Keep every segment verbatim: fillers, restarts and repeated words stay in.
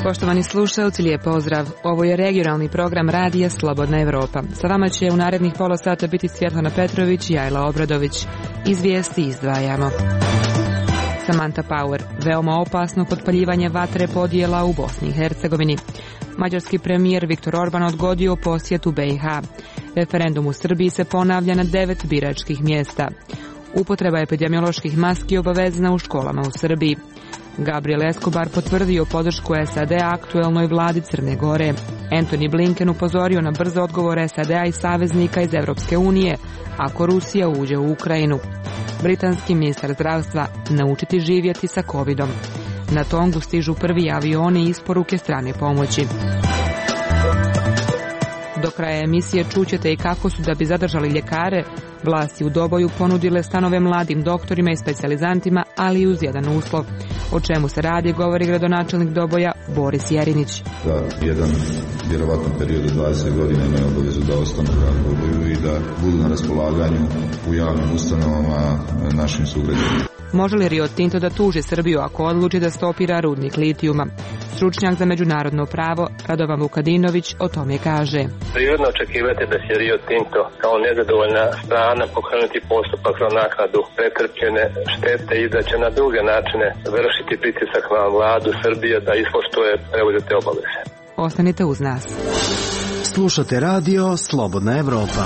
Poštovani slušalci, lijep pozdrav. Ovo je regionalni program Radija Slobodna Evropa. Sa vama će u narednih pola sata biti Svjetlana Petrović i Ajla Obradović. Iz vijesti izdvajamo. Samantha Power, veoma opasno potpaljivanje vatre podjela u Bosni i Hercegovini. Mađarski premijer Viktor Orban odgodio posjetu B i H. Referendum u Srbiji se ponavlja na devet biračkih mjesta. Upotreba epidemioloških maski obavezna u školama u Srbiji. Gabriel Escobar potvrdio podršku S A D-a aktuelnoj vladi Crne Gore. Antony Blinken upozorio na brze odgovore S A D-a i saveznika iz Evropske unije ako Rusija uđe u Ukrajinu. Britanski ministar zdravstva naučiti živjeti sa covidom. Na Tongu stižu prvi avioni i isporuke strane pomoći. Do kraja emisije čućete i kako su, da bi zadržali ljekare, vlasti u Doboju ponudile stanove mladim doktorima i specijalizantima, ali uz jedan uslov. O čemu se radi, govori gradonačelnik Doboja Boris Jerinić. Da jedan vjerovatno period od dvadeset godina imaju obavezu da ostanu u gradu Doboju i da budu na raspolaganju u javnim ustanovama našim sugrađanima. Može li Rio Tinto da tuži Srbiju ako odluči da stopira rudnik litijuma? Stručnjak za međunarodno pravo Radovan Vukadinović o tome kaže. Prirodno očekivati da će Rio Tinto kao nezadovoljna strana pokrenuti postupak za naknadu pretrpljene štete i da će na druge načine vršiti pritisak na vladu Srbije da ispoštuje preuzete obaveze. Ostanite uz nas. Slušate radio Slobodna Evropa.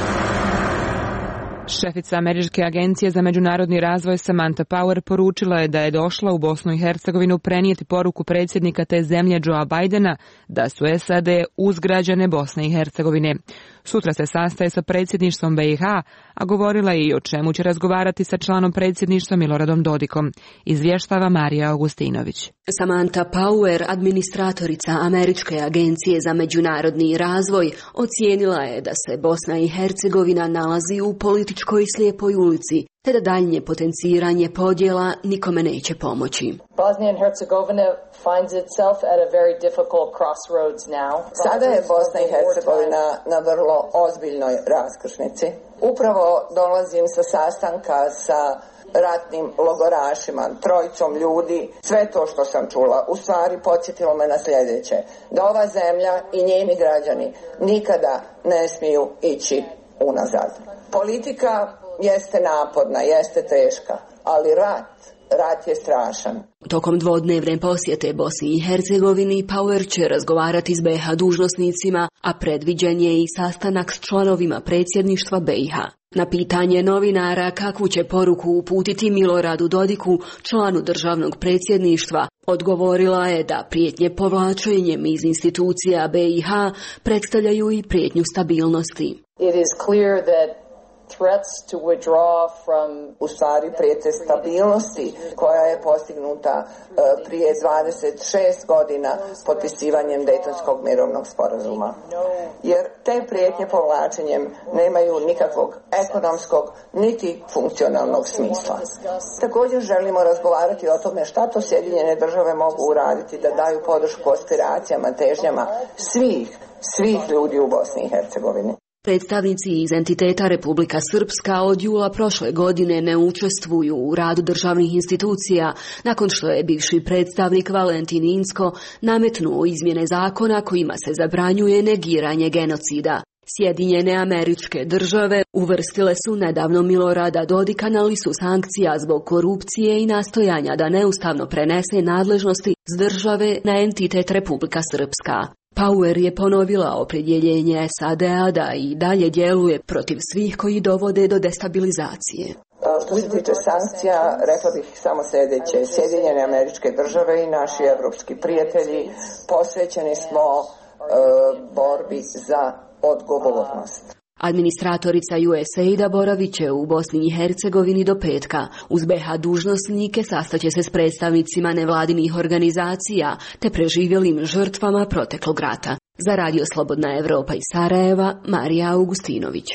Šefica Američke agencije za međunarodni razvoj Samantha Power poručila je da je došla u Bosnu i Hercegovinu prenijeti poruku predsjednika te zemlje Joea Bidena da su S A D uz građane Bosne i Hercegovine. Sutra se sastaje sa predsjedništvom B i H, a govorila je i o čemu će razgovarati sa članom predsjedništva Miloradom Dodikom. Izvještava Marija Augustinović. Samantha Power, administratorica Američke agencije za međunarodni razvoj, ocijenila je da se Bosna i Hercegovina nalazi u političkoj slijepoj ulici, te da daljnje potenciranje podjela nikome neće pomoći. Bosnia and Herzegovina finds itself at a very difficult crossroads now. Sada je Bosna i Hercegovina na vrlo ozbiljnoj raskršnici. Upravo dolazim sa sastanka sa ratnim logorašima, trojicom ljudi. Sve to što sam čula u stvari podsjetilo me na sljedeće: da ova zemlja i njeni građani nikada ne smiju ići unazad. Politika jeste naporna, jeste teška, ali rat, rat je strašan. Tokom dvodnevne posjete Bosni i Hercegovini, Power će razgovarati s B i H dužnosnicima, a predviđen je i sastanak s članovima predsjedništva B i H. Na pitanje novinara kakvu će poruku uputiti Miloradu Dodiku, članu državnog predsjedništva, odgovorila je da prijetnje povlačenjem iz institucija B i H predstavljaju i prijetnju stabilnosti. It is clear that threats to withdraw from u stvari prijete stabilnosti koja je postignuta uh, prije dvadeset šest godina potpisivanjem Dejtonskog mirovnog sporazuma. Jer te prijetnje povlačenjem nemaju nikakvog ekonomskog niti funkcionalnog smisla. Također želimo razgovarati o tome šta to Sjedinjene države mogu uraditi da daju podršku aspiracijama, težnjama svih, svih ljudi u Bosni i Hercegovini. Predstavnici iz entiteta Republika Srpska od jula prošle godine ne učestvuju u radu državnih institucija nakon što je bivši predstavnik Valentin Inzko nametnuo izmjene zakona kojima se zabranjuje negiranje genocida. Sjedinjene Američke Države uvrstile su nedavno Milorada Dodika na listu sankcija zbog korupcije i nastojanja da neustavno prenese nadležnosti s države na entitet Republika Srpska. Power je ponovila opredjeljenje S A D-a da i dalje djeluje protiv svih koji dovode do destabilizacije. Što se tiče sankcija, rekla bih samo sljedeće: Sjedinjene Američke Države i naši evropski prijatelji posvećeni smo e, borbi za odgovornost. Administratorica U S A I D-a boravit će u Bosni i Hercegovini do petka. Uz B i H dužnosnike sastaće se s predstavnicima nevladinih organizacija te preživjelim žrtvama proteklog rata. Za Radio Slobodna Evropa iz Sarajeva, Marija Augustinović.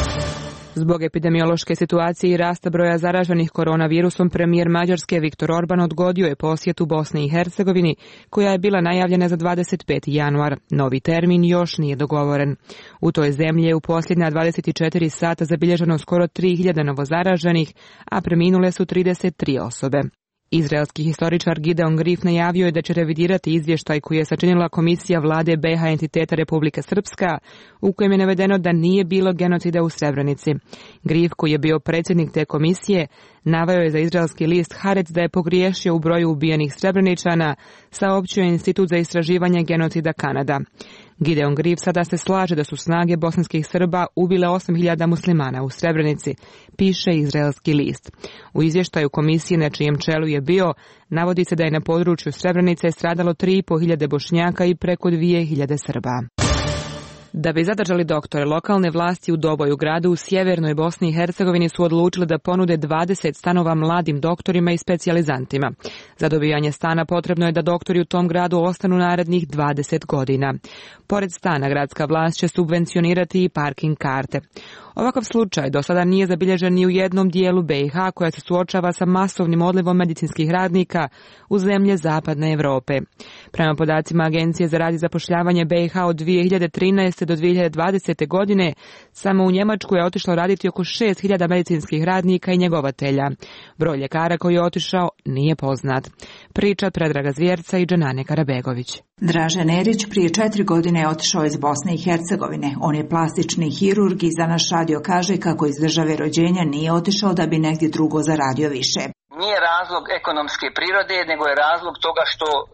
Zbog epidemiološke situacije i rasta broja zaraženih koronavirusom, premijer Mađarske Viktor Orban odgodio je posjetu Bosni i Hercegovini, koja je bila najavljena za dvadeset peti januar. Novi termin još nije dogovoren. U toj zemlji je u posljednja dvadeset četiri sata zabilježeno skoro tri hiljade novozaraženih, a preminule su trideset tri osobe. Izraelski historičar Gideon Grif najavio je da će revidirati izvještaj koji je sačinila Komisija vlade B iH entiteta Republike Srpska, u kojem je navedeno da nije bilo genocida u Srebrenici. Grif, koji je bio predsjednik te komisije, naveo je za izraelski list Haaretz da je pogriješio u broju ubijenih Srebreničana, saopćio je Institut za istraživanje genocida Kanada. Gideon Grif sada se slaže da su snage bosanskih Srba ubile osam hiljada muslimana u Srebrenici, piše izraelski list. U izvještaju komisije na čijem čelu je bio, navodi se da je na području Srebrenice stradalo tri i po hiljade Bošnjaka i preko dvije hiljade Srba. Da bi zadržali doktore, lokalne vlasti u Doboju, gradu u sjevernoj Bosni i Hercegovini, su odlučili da ponude dvadeset stanova mladim doktorima i specijalizantima. Za dobijanje stana potrebno je da doktori u tom gradu ostanu narednih dvadeset godina. Pored stana, gradska vlast će subvencionirati i parking karte. Ovakav slučaj do sada nije zabilježen ni u jednom dijelu B iH koja se suočava sa masovnim odlivom medicinskih radnika u zemlje zapadne Europe. Prema podacima Agencije za rad i zapošljavanje B iH od dvije hiljade trinaeste do dvije hiljade dvadesete godine, samo u Njemačku je otišlo raditi oko šest hiljada medicinskih radnika i njegovatelja. Broj ljekara koji je otišao nije poznat. Priča Predraga Zvjerca i Dženane Karabegović. Dražen Erić prije četiri godine je otišao iz Bosne i Hercegovine. On je plastični hirurg i za naš radio kaže kako iz države rođenja nije otišao da bi negdje drugo zaradio više. Nije razlog ekonomske prirode, nego je razlog toga što uh,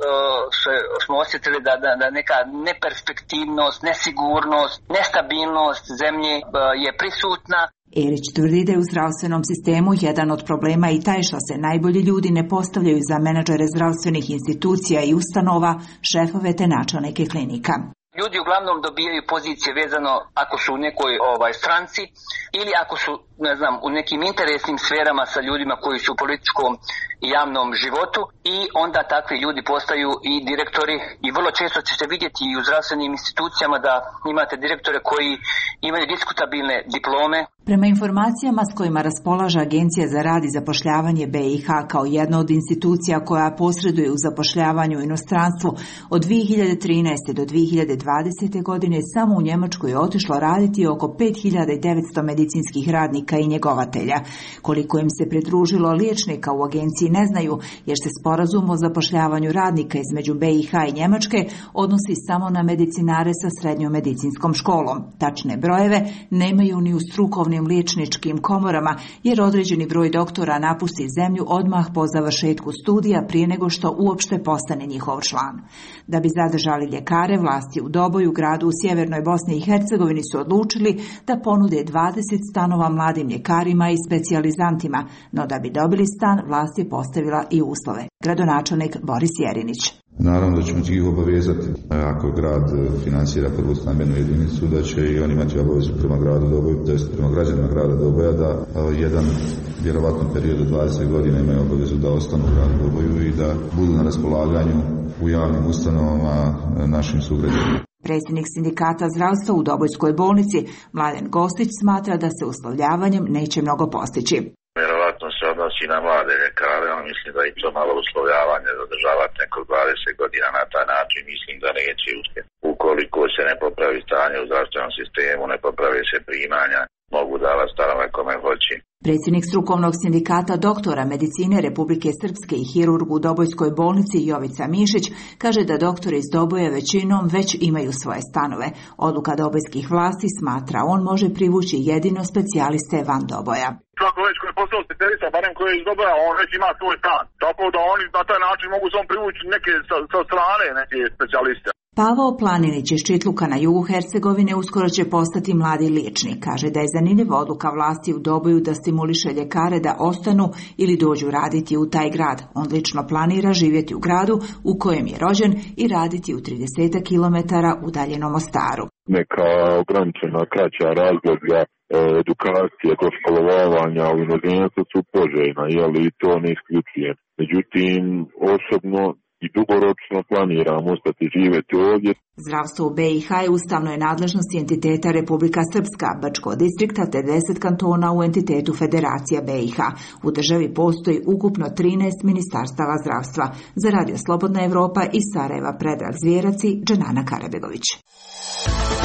smo osjetili da, da, da neka neperspektivnost, nesigurnost, nestabilnost zemlje uh, je prisutna. Erić tvrdi da je u zdravstvenom sistemu jedan od problema i taj što se najbolji ljudi ne postavljaju za menadžere zdravstvenih institucija i ustanova, šefove te načelnike klinika. Ljudi uglavnom dobijaju pozicije vezano ako su u nekoj ovaj stranci ili ako su, ne znam, u nekim interesnim sferama sa ljudima koji su u političkom i javnom životu i onda takvi ljudi postaju i direktori i vrlo često ćete vidjeti i u zdravstvenim institucijama da imate direktore koji imaju diskutabilne diplome. Prema informacijama s kojima raspolaže Agencija za rad i zapošljavanje B iH kao jedna od institucija koja posreduje u zapošljavanju u inostranstvu, od dvije hiljade trinaeste do dvije hiljade dvadesete godine samo u Njemačku je otišlo raditi oko pet hiljada devetsto medicinskih radnika i njegovatelja. Koliko im se pridružilo liječnika u agenciji ne znaju, jer se sporazum o zapošljavanju radnika između B iH i Njemačke odnosi samo na medicinare sa srednjom medicinskom školom. Tačne brojeve nemaju ni u strukovnim liječničkim komorama, jer određeni broj doktora napusti zemlju odmah po završetku studija prije nego što uopšte postane njihov član. Da bi zadržali ljekare, vlasti u Doboju, gradu u sjevernoj Bosni i Hercegovini, su odlučili da ponude dvadeset stanova mladim ljekarima i specijalizantima, no da bi dobili stan, vlast je postavila i uslove. Gradonačelnik Boris Jerinić. Naravno da ćemo ih obavezati, ako grad financira prvu stambenu jedinicu, da će i oni imati obavezu prema gradu Doboju, to jest prema građanima grada Doboja, da jedan vjerovatno period od dvadeset godina imaju obavezu da ostanu u gradu Doboju i da budu na raspolaganju u javnim ustanovama našim sugrađanima. Predsjednik sindikata zdravstva u Dobojskoj bolnici, Mladen Gostić, smatra da se uslovljavanjem neće mnogo postići. Vjerovatno se odnosi na mlade ljekare, ali mislim da i to malo uslovljavanje zadržavati neko dvadeset godina na taj način, mislim da neće uspjeti. Ukoliko se ne popravi stanje u zdravstvenom sistemu, ne popravi se primanja, mogu davati stanove kome hoće. Predsjednik strukovnog sindikata doktora medicine Republike Srpske i hirurg u Dobojskoj bolnici Jovica Mišić kaže da doktori iz Doboja većinom već imaju svoje stanove. Odluka dobojskih vlasti, smatra on, može privući jedino specijaliste van Doboja. Svako već koji je postao specijalista, barem koji je iz Doboja, on već ima svoj stan. Tako da oni na taj način mogu samo privući neke sa, sa strane, neke specijaliste. Pavao Planinić iz Čitluka na jugu Hercegovine uskoro će postati mladi liječnik. Kaže da je zanimljiva odluka vlasti u Doboju da stimuliše ljekare da ostanu ili dođu raditi u taj grad. On lično planira živjeti u gradu u kojem je rođen i raditi u trideset kilometara udaljenom Mostaru. Neka ograničena kraća razdoblja edukacije kroz školovanja u inozemstvu su poželjna, ali to ne isključujem. Međutim, osobno i dugoročno planiram ostati živjeti ovdje. Zdravstvo u B iH je ustavnoj nadležnosti entiteta Republika Srpska, Bačko distrikta te deset kantona u entitetu Federacija B iH. U državi postoji ukupno trinaest ministarstava zdravstva. Za Radio Slobodna Evropa iz Sarajeva, Predrag Zvjerac i Dženana Karabegović.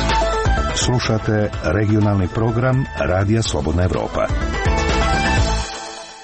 Slušate regionalni program Radija Slobodna Evropa.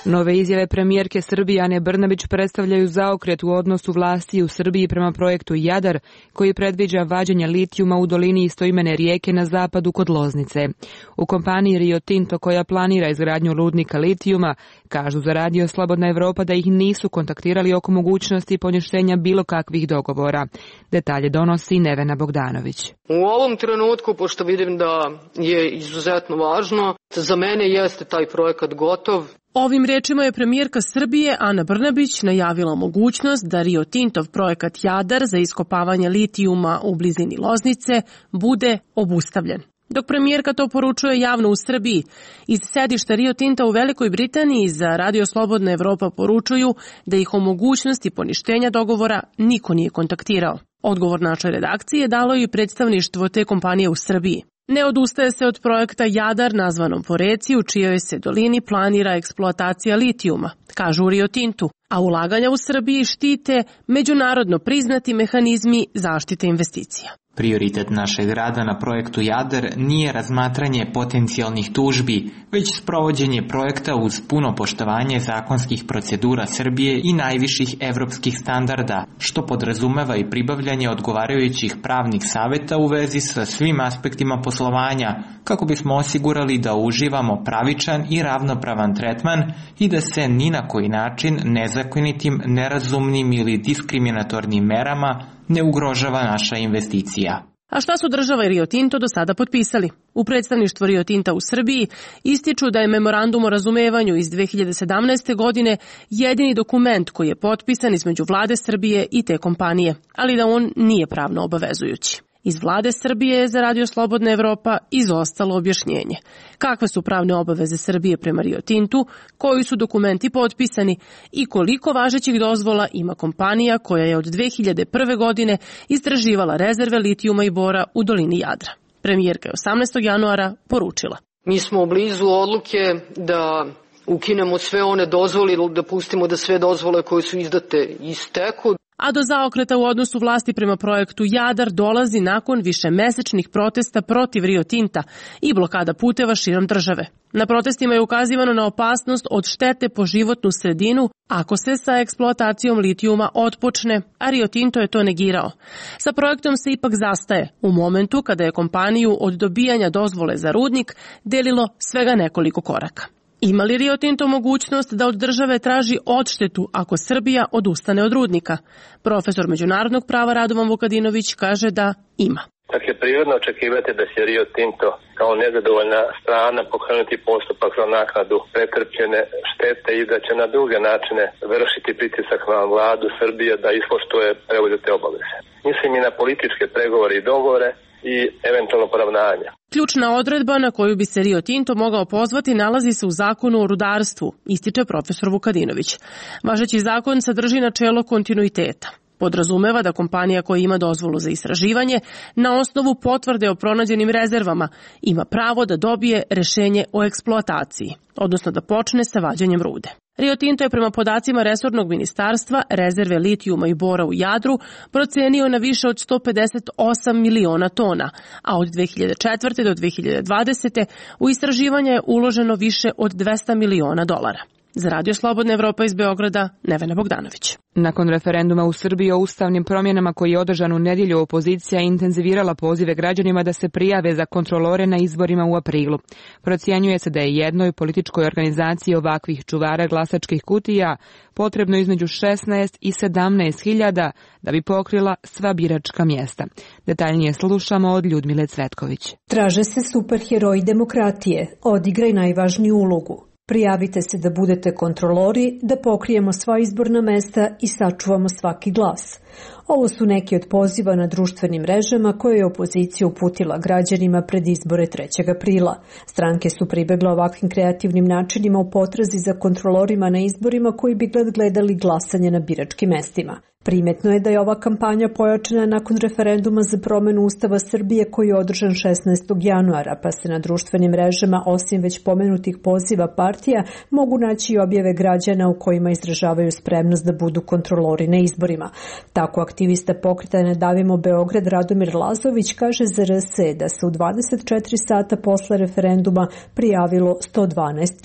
Nove izjave premijerke Srbije Ane Brnabić predstavljaju zaokret u odnosu vlasti u Srbiji prema projektu Jadar, koji predviđa vađenje litijuma u dolini istoimene rijeke na zapadu kod Loznice. U kompaniji Rio Tinto, koja planira izgradnju rudnika litijuma, kažu za Radio Slobodna Evropa da ih nisu kontaktirali oko mogućnosti poništenja bilo kakvih dogovora. Detalje donosi Nevena Bogdanović. U ovom trenutku, pošto vidim da je izuzetno važno, za mene jeste taj projekat gotov. Ovim rečima je premijerka Srbije Ana Brnabić najavila mogućnost da Rio Tintov projekat Jadar za iskopavanje litijuma u blizini Loznice bude obustavljen. Dok premijerka to poručuje javno u Srbiji, iz sedišta Rio Tinta u Velikoj Britaniji za Radio Slobodna Evropa poručuju da ih o mogućnosti poništenja dogovora niko nije kontaktirao. Odgovor našoj redakciji je dalo i predstavništvo te kompanije u Srbiji. Ne odustaje se od projekta Jadar, nazvanom po reci u čijoj se dolini planira eksploatacija litijuma, kažu u Rio Tintu, a ulaganja u Srbiji štite međunarodno priznati mehanizmi zaštite investicija. Prioritet našeg rada na projektu Jadar nije razmatranje potencijalnih tužbi, već sprovođenje projekta uz puno poštovanje zakonskih procedura Srbije i najviših evropskih standarda, što podrazumeva i pribavljanje odgovarajućih pravnih saveta u vezi sa svim aspektima poslovanja, kako bismo osigurali da uživamo pravičan i ravnopravan tretman i da se ni na koji način nezakonitim, nerazumnim ili diskriminatornim merama ne ugrožava naša investicija. A šta su država i Rio Tinto do sada potpisali? U predstavništvu Rio Tinta u Srbiji ističu da je memorandum o razumevanju iz dve hiljade sedamnaeste. godine jedini dokument koji je potpisan između vlade Srbije i te kompanije, ali da on nije pravno obavezujući. Iz vlade Srbije je za Radio Slobodna Evropa izostalo objašnjenje. Kakve su pravne obaveze Srbije prema Rio Tintu, koji su dokumenti potpisani i koliko važećih dozvola ima kompanija koja je od dve hiljade prve. godine istraživala rezerve litijuma i bora u dolini Jadra. Premijerka je osamnaestog januara poručila. Mi smo blizu odluke da ukinemo sve one dozvole ili da pustimo da sve dozvole koje su izdate isteku. A do zaokreta u odnosu vlasti prema projektu Jadar dolazi nakon višemesečnih protesta protiv Rio Tinta i blokada puteva širom države. Na protestima je ukazivano na opasnost od štete po životnu sredinu ako se sa eksploatacijom litijuma otpočne, a Rio Tinto je to negirao. Sa projektom se ipak zastaje u momentu kada je kompaniju od dobijanja dozvole za rudnik delilo svega nekoliko koraka. Ima li Rio Tinto mogućnost da od države traži odštetu ako Srbija odustane od rudnika? Profesor međunarodnog prava Radovan Vukadinović kaže da ima. Tako je prirodno očekivati da će Rio Tinto kao nezadovoljna strana pokrenuti postupak za naknadu pretrpljene štete i da će na druge načine vršiti pritisak na vladu Srbije da ispoštuje preuzete obaveze. Mislim i na političke pregovore i dogovore i eventualno poravnanja. Ključna odredba na koju bi se Rio Tinto mogao pozvati nalazi se u zakonu o rudarstvu, ističe profesor Vukadinović. Važeći zakon sadrži načelo kontinuiteta. Podrazumeva da kompanija koja ima dozvolu za istraživanje na osnovu potvrde o pronađenim rezervama ima pravo da dobije rešenje o eksploataciji, odnosno da počne sa vađenjem rude. Rio Tinto je prema podacima resornog ministarstva rezerve litijuma i bora u Jadru procenio na više od sto pedeset osam miliona tona, a od dve hiljade četvrte. do dve hiljade dvadesete. u istraživanje je uloženo više od dvesta miliona dolara. Za Radio Slobodna Evropa iz Beograda, Nevena Bogdanović. Nakon referenduma u Srbiji o ustavnim promjenama koji je održan u nedjelju, opozicija je intenzivirala pozive građanima da se prijave za kontrolore na izborima u aprilu. Procjenjuje se da je jednoj političkoj organizaciji ovakvih čuvara glasačkih kutija potrebno između šesnaest i sedamnaest hiljada da bi pokrila sva biračka mjesta. Detaljnije slušamo od Ljudmile Cvetković. Traže se superheroji demokratije, odigraj najvažniju ulogu. Prijavite se da budete kontrolori, da pokrijemo sva izborna mesta i sačuvamo svaki glas. Ovo su neki od poziva na društvenim mrežama koje je opozicija uputila građanima pred izbore trećeg aprila. Stranke su pribegle ovakvim kreativnim načinima u potrazi za kontrolorima na izborima koji bi gledali glasanje na biračkim mestima. Primetno je da je ova kampanja pojačana nakon referenduma za promjenu Ustava Srbije koji je održan šesnaestog januara, pa se na društvenim mrežama, osim već pomenutih poziva partija, mogu naći i objave građana u kojima izražavaju spremnost da budu kontrolori na izborima. Tako aktivista pokreta Ne davimo Beograd Radomir Lazović kaže za R S da se u dvadeset četiri sata posle referenduma prijavilo sto dvanaest ljudi.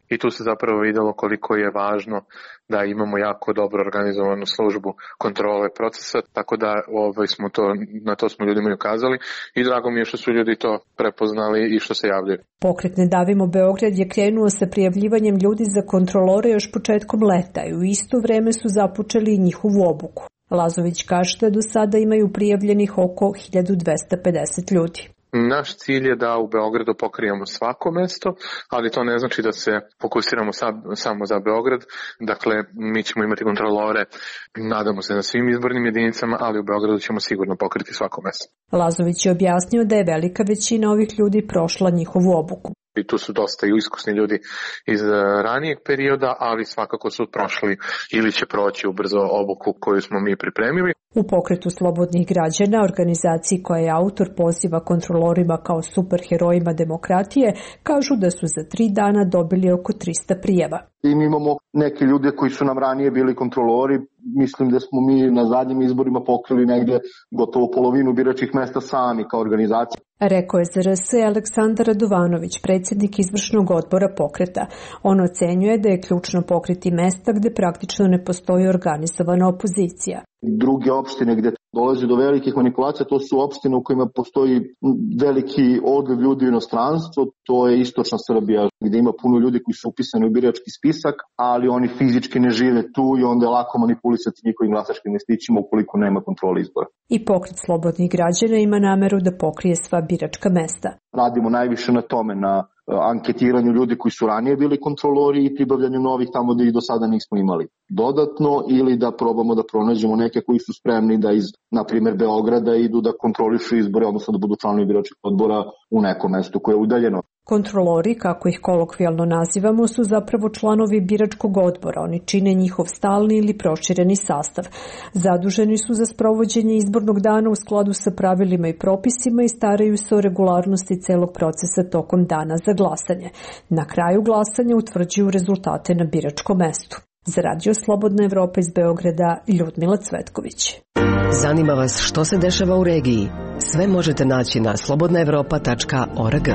i tu se zapravo videlo koliko je važno da imamo jako dobro organizovanu službu kontrole procesa, tako da ovaj, smo to, na to smo ljudima ukazali i drago mi je što su ljudi to prepoznali i što se javljaju. Pokret Ne davimo Beograd je krenuo sa prijavljivanjem ljudi za kontrolore još početkom leta i u isto vreme su započeli i njihovu obuku. Lazović kaže da do sada imaju prijavljenih oko hiljadu dvesta pedeset ljudi. Naš cilj je da u Beogradu pokrijemo svako mesto, ali to ne znači da se fokusiramo sad, samo za Beograd. Dakle, mi ćemo imati kontrolore, nadamo se na svim izbornim jedinicama, ali u Beogradu ćemo sigurno pokriti svako mesto. Lazović je objasnio da je velika većina ovih ljudi prošla njihovu obuku. I tu su dosta i iskusni ljudi iz ranijeg perioda, ali svakako su prošli ili će proći ubrzo obuku koju smo mi pripremili. U Pokretu slobodnih građana, organizaciji koja je autor poziva kontrolorima kao superherojima demokratije, kažu da su za tri dana dobili oko trista prijava. I mi imamo neke ljude koji su nam ranije bili kontrolori. Mislim da smo mi na zadnjim izborima pokrili negde gotovo polovinu biračkih mesta sami kao organizacija. Rekao je za R S Aleksandar Radovanović, predsjednik izvršnog odbora Pokreta. On ocenjuje da je ključno pokriti mesta gde praktično ne postoji organizovana opozicija. Druge opštine gde dolazi do velikih manipulacija, to su opštine u kojima postoji veliki odliv ljudi u inostranstvo, to je istočna Srbija gde ima puno ljudi koji su upisani u birački spisak, ali oni fizički ne žive tu i onda je lako manipulisati njihovim glasačkim listićima ukoliko nema kontrole izbora. I Pokret slobodnih građana ima nameru da pokrije sva biračka mesta. Radimo najviše na tome, na anketiranju ljudi koji su ranije bili kontrolori i pribavljanju novih tamo da ih do sada nismo imali dodatno, ili da probamo da pronađemo neke koji su spremni da iz, na primjer, Beograda idu da kontrolišu izbore, odnosno da budu članovi biračkih odbora u nekom mestu koje je udaljeno. Kontrolori, kako ih kolokvijalno nazivamo, su zapravo članovi biračkog odbora. Oni čine njihov stalni ili prošireni sastav. Zaduženi su za sprovođenje izbornog dana u skladu sa pravilima i propisima i staraju se o regularnosti celog procesa tokom dana za glasanje. Na kraju glasanja utvrđuju rezultate na biračkom mestu. Za Radio Slobodna Evropa iz Beograda, Ljudmila Cvetković. Zanima vas što se dešava u regiji? Sve možete naći na slobodna evropa tačka org.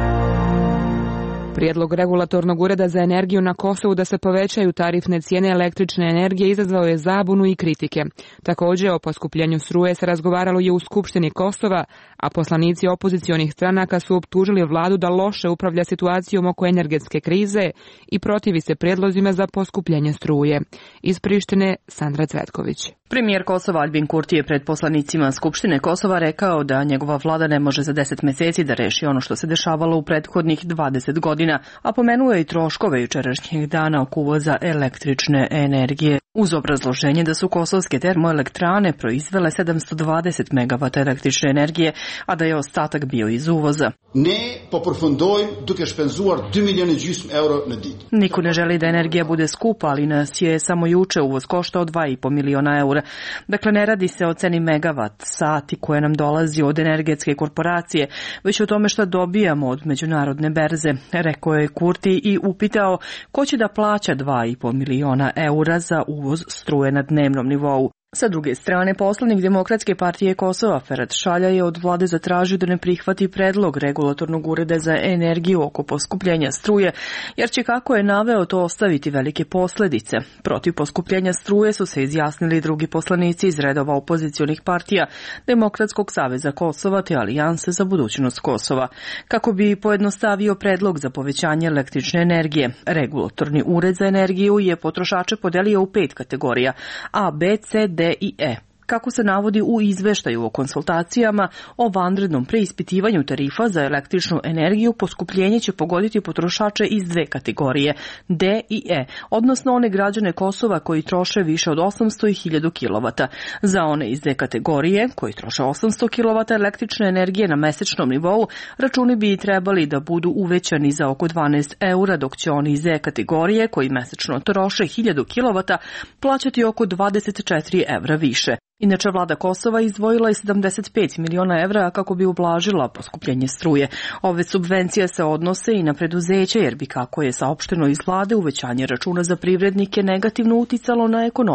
Prijedlog regulatornog ureda za energiju na Kosovu da se povećaju tarifne cijene električne energije izazvao je zabunu i kritike. Također o poskupljenju struje se razgovaralo je u Skupštini Kosova, a poslanici opozicionih stranaka su optužili vladu da loše upravlja situacijom oko energetske krize i protivi se prijedlozima za poskupljenje struje. Iz Prištine, Sandra Cvetković. Premijer Kosova Albin Kurti je pred poslanicima Skupštine Kosova rekao da njegova vlada ne može za deset meseci da reši ono što se dešavalo u prethodnih dvadeset godina, a pomenuo je i troškove jučerašnjeg dana oko uvoza električne energije, uz obrazloženje da su kosovske termoelektrane proizvele sedamsto dvadeset megavata električne energije, a da je ostatak bio iz uvoza. Ne poprofundojm duke špenzuar dva miliona gjysmë euro na ditë. Niko ne želi da energija bude skupa, ali nas je samo juče uvoz koštao dva i po miliona eura. Dakle, ne radi se o ceni megavat sati koje nam dolazi od energetske korporacije, već o tome šta dobijamo od međunarodne berze, rekao je Kurti i upitao ko će da plaća dva i po miliona eura za uvoz struje na dnevnom nivou. Sa druge strane, poslanik Demokratske partije Kosova Ferhat Šalja je od vlade zatražio da ne prihvati predlog regulatornog ureda za energiju oko poskupljenja struje, jer će, kako je naveo, to ostaviti velike posljedice. Protiv poskupljenja struje su se izjasnili drugi poslanici iz redova opozicionih partija, Demokratskog saveza Kosova te Alijanse za budućnost Kosova. Kako bi pojednostavio predlog za povećanje električne energije, regulatorni ured za energiju je potrošače podelio u pet kategorija A, B, C, D i E. Kako se navodi u izveštaju o konsultacijama o vanrednom preispitivanju tarifa za električnu energiju, poskupljenje će pogoditi potrošače iz dve kategorije, D i E, odnosno one građane Kosova koji troše više od osamsto i hiljadu kilovata. Za one iz D kategorije, koji troše osamsto kilovata električne energije na mesečnom nivou, računi bi trebali da budu uvećani za oko dvanaest eura, dok će oni iz E kategorije, koji mesečno troše hiljadu kilovata, plaćati oko dvadeset četiri evra više. Inače, vlada Kosova izdvojila je sedamdeset pet miliona evra kako bi ublažila poskupljenje struje. Ove subvencije se odnose i na preduzeće, jer bi, kako je saopšteno iz vlade, uvećanje računa za privrednike negativno uticalo na ekonomiju.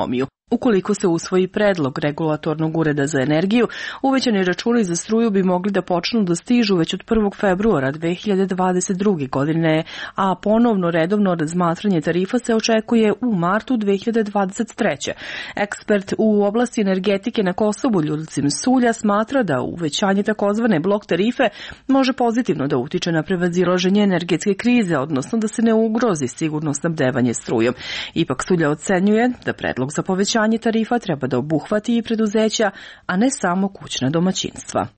Ukoliko se usvoji predlog Regulatornog ureda za energiju, uvećani računi za struju bi mogli da počnu da stižu već od prvog februara dve hiljade dvadeset druge. godine, a ponovno redovno razmatranje tarifa se očekuje u martu dve hiljade dvadeset treće. Ekspert u oblasti energetike na Kosovu Ljulcim Sulja smatra da uvećanje takozvane blok tarife može pozitivno da utiče na prevazilaženje energetske krize, odnosno da se ne ugrozi sigurno snabdevanje strujom. Ipak Sulja ocenjuje da predlog za povećanje tarifa treba da obuhvati i preduzeća, a ne samo kućna domaćinstva.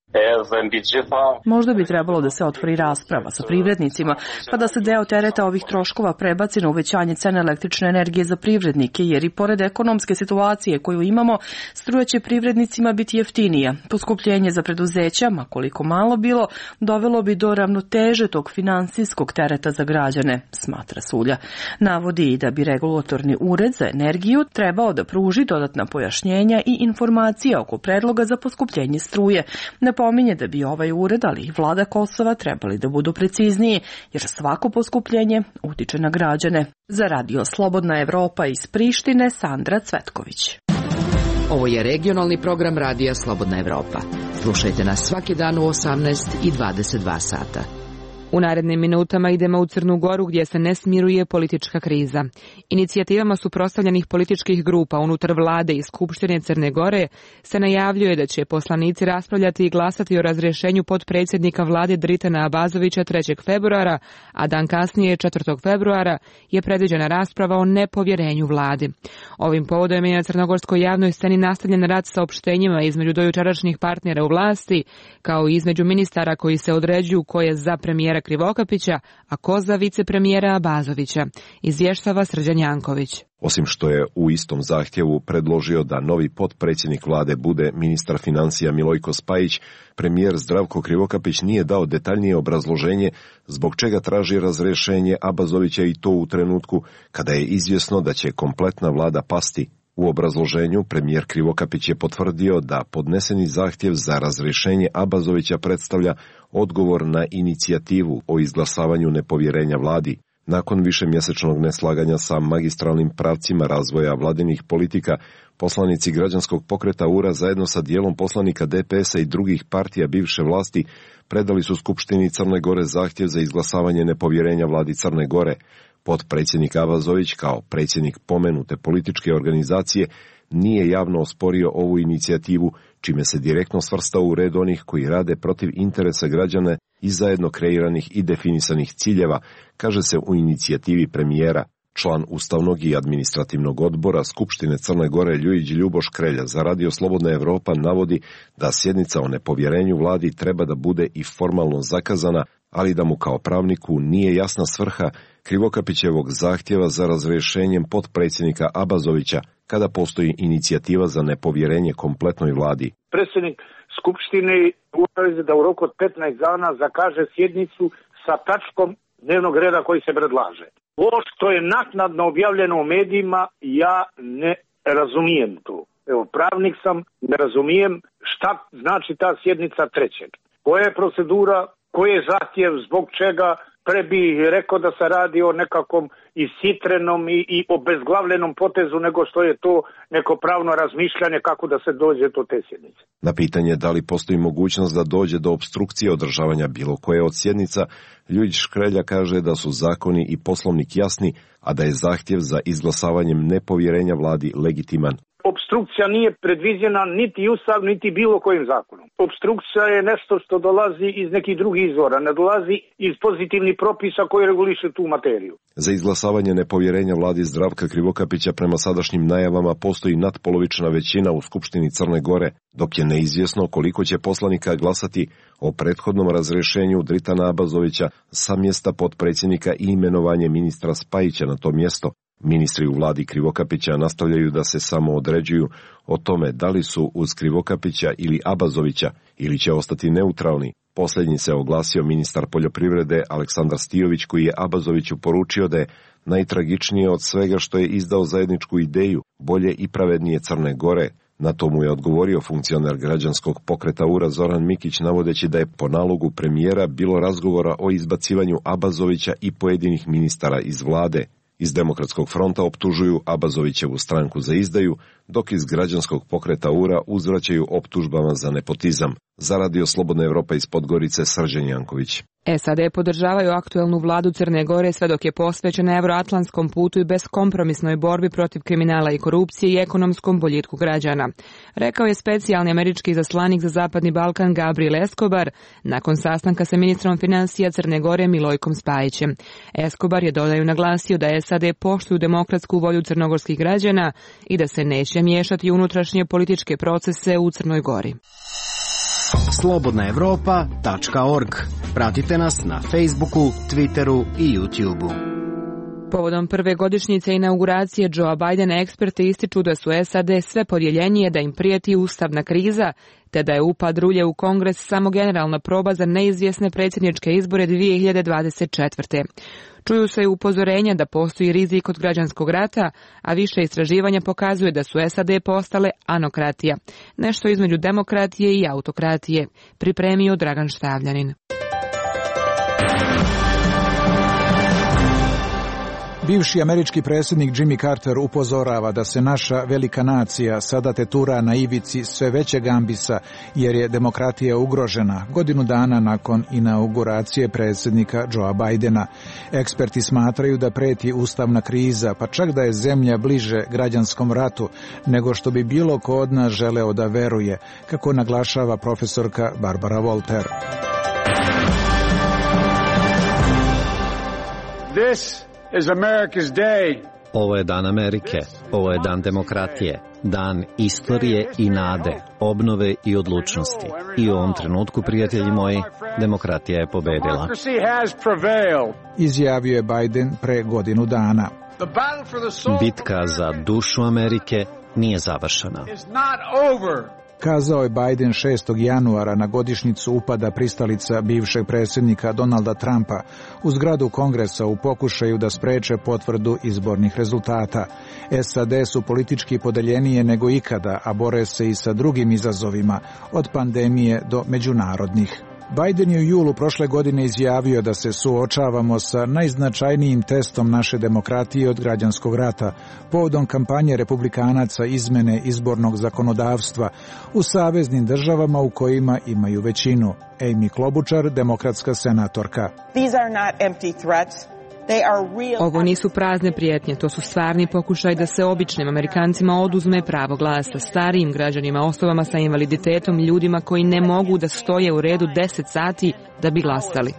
Možda bi trebalo da se otvori rasprava sa privrednicima, pa da se deo tereta ovih troškova prebaci na uvećanje cene električne energije za privrednike, jer i pored ekonomske situacije koju imamo, struja će privrednicima biti jeftinija. Poskupljenje za preduzeća, ma koliko malo bilo, dovelo bi do ravnoteže tog finansijskog tereta za građane, smatra Sulja. Navodi i da bi Regulatorni ured za energiju trebao da pruži dodatna pojašnjenja i informacije oko predloga za poskupljenje struje. Napominje da bi ovaj ured, ali i vlada Kosova trebali da budu precizniji, jer svako poskupljenje utiče na građane. Za Radio Slobodna Evropa iz Prištine, Sandra Cvetković. Ovo je regionalni program Radija Slobodna Evropa. Slušajte nas svaki dan u osamnaest i dvadeset dva sata. U narednim minutama idemo u Crnu Goru gdje se ne smiruje politička kriza. Inicijativama suprotstavljenih političkih grupa unutar vlade i Skupštine Crne Gore se najavljuje da će poslanici raspravljati i glasati o razrješenju potpredsjednika vlade Dritana Abazovića trećeg februara, a dan kasnije četvrtog februara je predviđena rasprava o nepovjerenju vladi. Ovim povodom je na crnogorskoj javnoj sceni nastavljen rad sa opštenjima između dojučerašnjih partnera u vlasti, kao i između ministara koji se određuju ko je za premijera Krivokapića, a ko za vicepremijera Abazovića, izvještava Srđan Janković. Osim što je u istom zahtjevu predložio da novi potpredsjednik vlade bude ministar financija Milojko Spajić, premijer Zdravko Krivokapić nije dao detaljnije obrazloženje zbog čega traži razrješenje Abazovića, i to u trenutku kada je izvjesno da će kompletna vlada pasti. U obrazloženju premijer Krivokapić je potvrdio da podneseni zahtjev za razrješenje Abazovića predstavlja odgovor na inicijativu o izglasavanju nepovjerenja vladi. Nakon višemjesečnog neslaganja sa magistralnim pravcima razvoja vladinih politika, poslanici građanskog pokreta U R A zajedno sa dijelom poslanika D P S-a i drugih partija bivše vlasti predali su Skupštini Crne Gore zahtjev za izglasavanje nepovjerenja vladi Crne Gore. Potpredsjednik Abazović, kao predsjednik pomenute političke organizacije, nije javno osporio ovu inicijativu, čime se direktno svrstao u red onih koji rade protiv interesa građana i zajedno kreiranih i definisanih ciljeva, kaže se u inicijativi premijera. Član Ustavnog i administrativnog odbora Skupštine Crne Gore Ljujić Ljuboš Krelja za Radio Slobodna Evropa navodi da sjednica o nepovjerenju vladi treba da bude i formalno zakazana, ali da mu kao pravniku nije jasna svrha Krivokapićevog zahtjeva za razrješenjem potpredsjednika Abazovića kada postoji inicijativa za nepovjerenje kompletnoj vladi. Predsjednik Skupštine uveze da u roku od petnaest dana zakaže sjednicu sa tačkom dnevnog reda koji se predlaže. Ovo što je naknadno objavljeno u medijima, ja ne razumijem to. Evo, pravnik sam, ne razumijem šta znači ta sjednica trećeg. Koja je procedura, koji je zahtjev, zbog čega? Pre bi rekao da se radi o nekakvom isitrenom i, i obezglavljenom potezu nego što je to neko pravno razmišljanje kako da se dođe do te sjednice. Na pitanje da li postoji mogućnost da dođe do opstrukcije održavanja bilo koje od sjednica, Ljujić Škrelja kaže da su zakoni i poslovnik jasni, a da je zahtjev za izglasavanjem nepovjerenja vladi legitiman. Obstrukcija nije predviđena niti Ustav, niti bilo kojim zakonom. Obstrukcija je nešto što dolazi iz nekih drugih izvora, ne dolazi iz pozitivnih propisa koji regulišu tu materiju. Za izglasavanje nepovjerenja vladi Zdravka Krivokapića prema sadašnjim najavama postoji nadpolovična većina u Skupštini Crne Gore, dok je neizvjesno koliko će poslanika glasati o prethodnom razrješenju Dritana Abazovića sa mjesta potpredsjednika i imenovanje ministra Spajića na to mjesto. Ministri u vladi Krivokapića nastavljaju da se samo određuju o tome da li su uz Krivokapića ili Abazovića ili će ostati neutralni. Posljednji se oglasio ministar poljoprivrede Aleksandar Stijović, koji je Abazoviću poručio da je najtragičnije od svega što je izdao zajedničku ideju bolje i pravednije Crne Gore. Na to mu je odgovorio funkcioner građanskog pokreta U R A Zoran Mikić, navodeći da je po nalogu premijera bilo razgovora o izbacivanju Abazovića i pojedinih ministara iz vlade. Iz Demokratskog fronta optužuju Abazovićevu stranku za izdaju, dok iz Građanskog pokreta U R A uzvraćaju optužbama za nepotizam. Za Radio Slobodna Evropa iz Podgorice, Srđan Janković. S A D podržavaju aktuelnu vladu Crne Gore sve dok je posvećena evroatlantskom putu i beskompromisnoj borbi protiv kriminala i korupcije i ekonomskom boljitku građana, rekao je specijalni američki izaslanik za Zapadni Balkan Gabriel Escobar nakon sastanka sa ministrom financija Crne Gore Milojkom Spajićem. Escobar je, dodaju, naglasio da S A D poštuju demokratsku volju crnogorskih građana i da se neće miješati unutrašnje političke procese u Crnoj Gori. slobodna evropa tačka org. Pratite nas na Facebooku, Twitteru i YouTubeu. Povodom prve godišnjice inauguracije Joea Bidena eksperti ističu da su S A D sve podjeljenije, da im prijeti ustavna kriza, te da je upad rulje u Kongres samo generalna proba za neizvjesne predsjedničke izbore dvije hiljade dvadeset četvrte. Čuju se i upozorenja da postoji rizik od građanskog rata, a više istraživanja pokazuje da su S A D postale anokratija, nešto između demokratije i autokratije, pripremio Dragan Štavljanin. Bivši američki predsjednik Jimmy Carter upozorava da se naša velika nacija sada tetura na ivici sve većeg ambisa jer je demokratija ugrožena godinu dana nakon inauguracije predsjednika Joea Bidena. Eksperti smatraju da preti ustavna kriza, pa čak da je zemlja bliže građanskom ratu nego što bi bilo ko od nas želeo da veruje, kako naglašava profesorka Barbara Volter. This is America's day. Ovo je dan Amerike, ovo je dan demokratije, dan istorije i nade, obnove i odlučnosti. I u ovom trenutku, prijatelji moji, demokratija je pobedila. Izjavio je Biden pre godinu dana. Bitka za dušu Amerike nije završena. Kazao je Biden šestog januara na godišnjicu upada pristalica bivšeg predsjednika Donalda Trumpa u zgradu Kongresa u pokušaju da spreče potvrdu izbornih rezultata. S A D su politički podeljenije nego ikada, a bore se i sa drugim izazovima, od pandemije do međunarodnih. Biden je u julu prošle godine izjavio da se suočavamo sa najznačajnijim testom naše demokratije od građanskog rata, povodom kampanje republikanaca izmene izbornog zakonodavstva u saveznim državama u kojima imaju većinu. Amy Klobučar, demokratska senatorka. These are not empty threats. Ovo nisu prazne prijetnje, to su stvarni pokušaj da se običnim Amerikancima oduzme pravo glasa, starijim građanima, osobama sa invaliditetom, ljudima koji ne mogu da stoje u redu deset sati da bi glasali.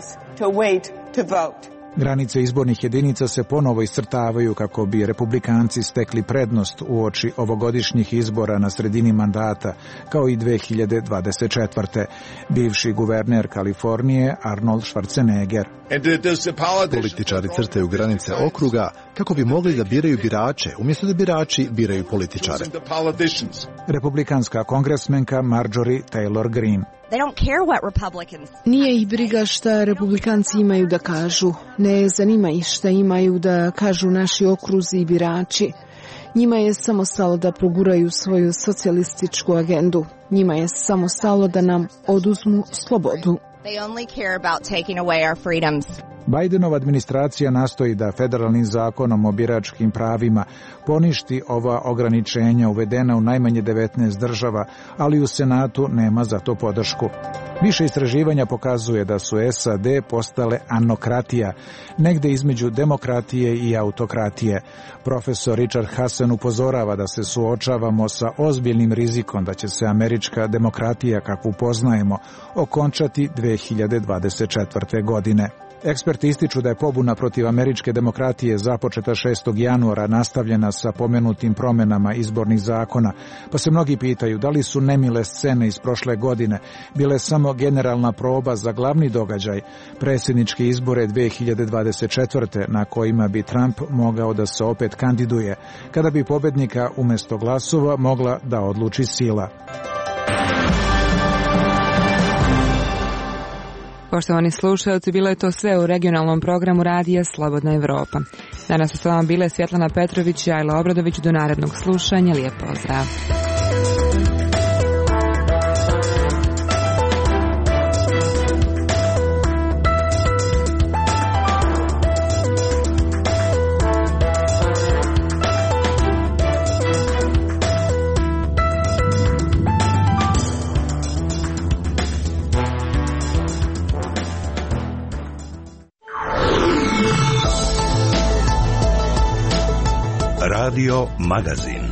Granice izbornih jedinica se ponovo iscrtavaju kako bi republikanci stekli prednost uoči ovogodišnjih izbora na sredini mandata, kao i dve hiljade dvadeset četvrte. Bivši guverner Kalifornije Arnold Schwarzenegger. Političari crtaju granice okruga kako bi mogli da biraju birače, umjesto da birači biraju političare. Republikanska kongresmenka Marjorie Taylor Greene. Nije ih briga šta republikanci imaju da kažu. Ne zanima ih šta imaju da kažu naši okruzi i birači. Njima je samo stalo da proguraju svoju socijalističku agendu. Njima je samo stalo da nam oduzmu slobodu. Bidenova administracija nastoji da federalnim zakonom o biračkim pravima poništi ova ograničenja uvedena u najmanje devetnaest država, ali u Senatu nema za to podršku. Više istraživanja pokazuje da su S A D postale anokratija, negde između demokratije i autokratije. Profesor Richard Hasan upozorava da se suočavamo sa ozbiljnim rizikom da će se američka demokratija, kakvu poznajemo, okončati dve hiljade dvadeset četvrte. godine. Eksperti ističu da je pobuna protiv američke demokratije započeta šestog januara nastavljena sa pomenutim promenama izbornih zakona, pa se mnogi pitaju da li su nemile scene iz prošle godine bile samo generalna proba za glavni događaj, predsjedničke izbore dve hiljade dvadeset četvrte. na kojima bi Trump mogao da se opet kandiduje, kada bi pobednika umjesto glasova mogla da odluči sila. Poštovani slušalci, bilo je to sve u regionalnom programu Radija Slobodna Evropa. Danas su s vama bile Svjetlana Petrović i Ajla Obradović. Do narednog slušanja. Lijep pozdrav. Radio Magazin.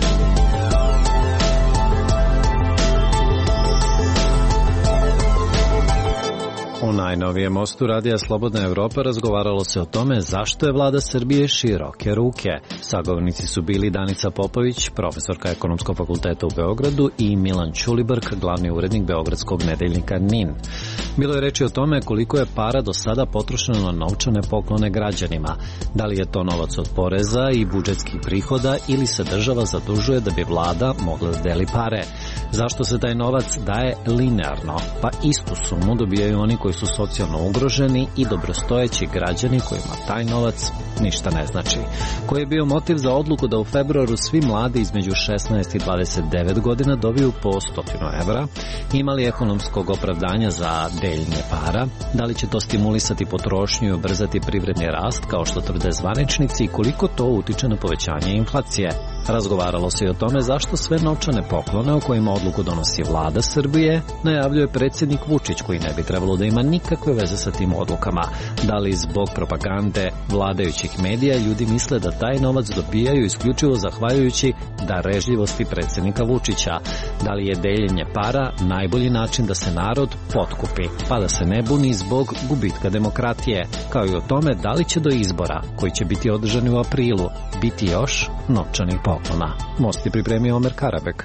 U najnovijem mostu Radija Slobodna Evropa razgovaralo se o tome zašto je vlada Srbije široke ruke. Sagovornici su bili Danica Popović, profesorka Ekonomskog fakulteta u Beogradu, i Milan Ćulibrk, glavni urednik beogradskog nedeljnika N I N. Bilo je reči o tome koliko je para do sada potrošeno na novčane poklone građanima. Da li je to novac od poreza i budžetskih prihoda ili se država zadužuje da bi vlada mogla da deli pare? Zašto se taj novac daje linearno, pa istu sumu dobijaju oni koji su socijalno ugroženi i dobrostojeći građani kojima taj novac ništa ne znači? Koji je bio motiv za odluku da u februaru svi mladi između šesnaest i dvadeset devet godina dobiju po stotinu evra? Ima li ekonomskog opravdanja za deljenje para? Da li će to stimulisati potrošnju i ubrzati privredni rast kao što tvrde zvaničnici i koliko to utiče na povećanje inflacije? Razgovaralo se i o tome zašto sve novčane poklone o kojima odluku donosi vlada Srbije najavljuje predsjednik Vučić, koji ne bi trebalo da ima nikakve veze sa tim odlukama. Da li zbog propagande vladajućih medija ljudi misle da taj novac dobijaju isključivo zahvaljujući darežljivosti predsjednika Vučića? Da li je deljenje para najbolji način da se narod potkupi, pa da se ne buni zbog gubitka demokratije? Kao i o tome da li će do izbora, koji će biti održani u aprilu, biti još novčanih poklona. Most je pripremio Omer Karabek.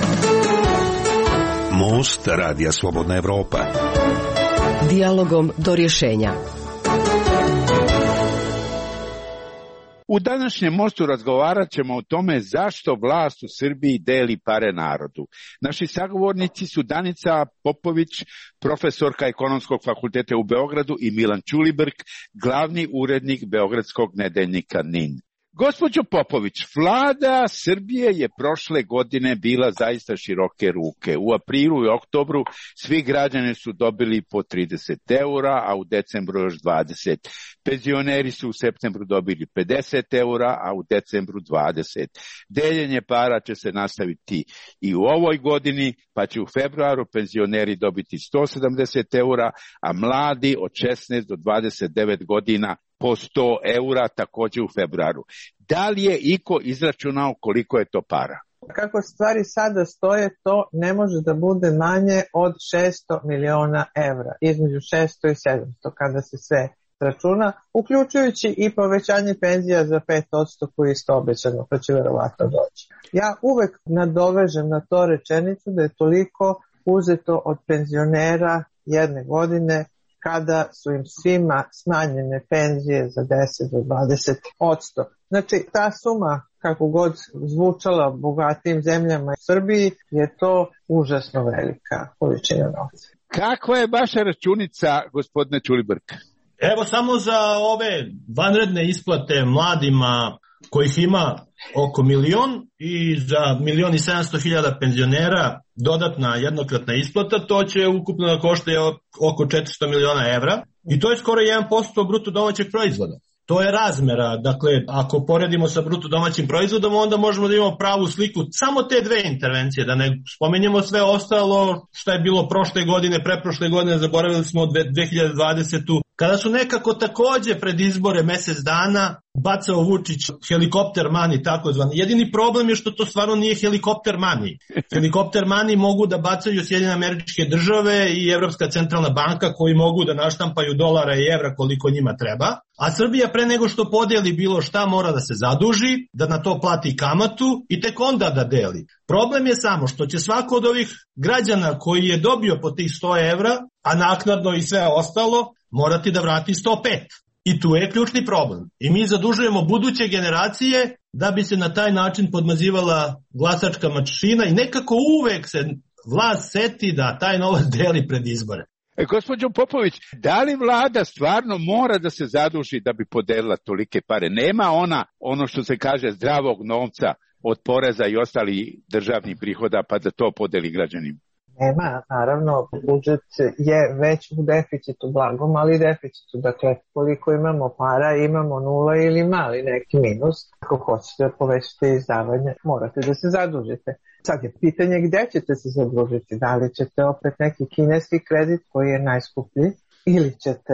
Most Radija Slobodna Evropa. Dijalogom do rješenja. U današnjem mostu razgovarat ćemo o tome zašto vlast u Srbiji deli pare narodu. Naši sagovornici su Danica Popović, profesorka Ekonomskog fakulteta u Beogradu, i Milan Ćulibrk, glavni urednik beogradskog nedeljnika N I N. Gospođo Popović, vlada Srbije je prošle godine bila zaista široke ruke. U aprilu i oktobru svi građani su dobili po trideset eura, a u decembru još dvadeset. Penzioneri su u septembru dobili pedeset eura, a u decembru dvadeset. Deljenje para će se nastaviti i u ovoj godini, pa će u februaru penzioneri dobiti sto sedamdeset eura, a mladi od šesnaest do dvadeset devet godina po sto eura također u februaru. Da li je iko izračunao koliko je to para? Kako stvari sada stoje, to ne može da bude manje od šesto miliona evra, između šesto i sedamsto kada se sve računa, uključujući i povećanje penzija za pet posto koji je isto obećano, pa će verovatno doći. Ja uvek nadovežem na to rečenicu da je toliko uzeto od penzionera jedne godine kada su im svima smanjene penzije za deset do dvadeset posto. Znači, ta suma, kako god zvučala bogatim zemljama u Srbiji, je to užasno velika količina novca. Kakva je vaša računica, gospodine Ćulibrk? Evo samo za ove vanredne isplate mladima kojih ima oko milion i za milion i sedamsto hiljada penzionera dodatna jednokratna isplata, to će ukupno da košta oko četiristo miliona evra i to je skoro jedan posto bruto domaćeg proizvoda. To je razmera, dakle, ako poredimo sa bruto domaćim proizvodom, onda možemo da imamo pravu sliku samo te dve intervencije, da ne spomenjemo sve ostalo što je bilo prošle godine, preprošle godine, zaboravili smo dve hiljade dvadesete. Kada su nekako takođe pred izbore mesec dana bacao Vučić helikopter mani, takozvani. Jedini problem je što to stvarno nije helikopter mani. Helikopter mani mogu da bacaju Sjedinjene Američke Države i Evropska centralna banka, koji mogu da naštampaju dolara i evra koliko njima treba, a Srbija pre nego što podeli bilo šta mora da se zaduži, da na to plati kamatu i tek onda da deli. Problem je samo što će svako od ovih građana koji je dobio po tih sto evra, a naknadno i sve ostalo, morati da vrati sto pet. I tu je ključni problem. I mi zadužujemo buduće generacije da bi se na taj način podmazivala glasačka mašina i nekako uvek se vlast seti da taj novac deli pred izbore. E, gospođo Popović, da li vlada stvarno mora da se zaduži da bi podelila tolike pare? Nema ona, ono što se kaže, zdravog novca od poreza i ostalih državnih prihoda pa da to podeli građanima? Nema, naravno, budžet je već u deficitu, blagom, ali deficitu. Dakle, koliko imamo para, imamo nula ili mali neki minus. Ako hoćete povećati izdavanje, morate da se zadužite. Sad je pitanje gde ćete se zadužiti. Da li ćete opet neki kineski kredit koji je najskuplji ili ćete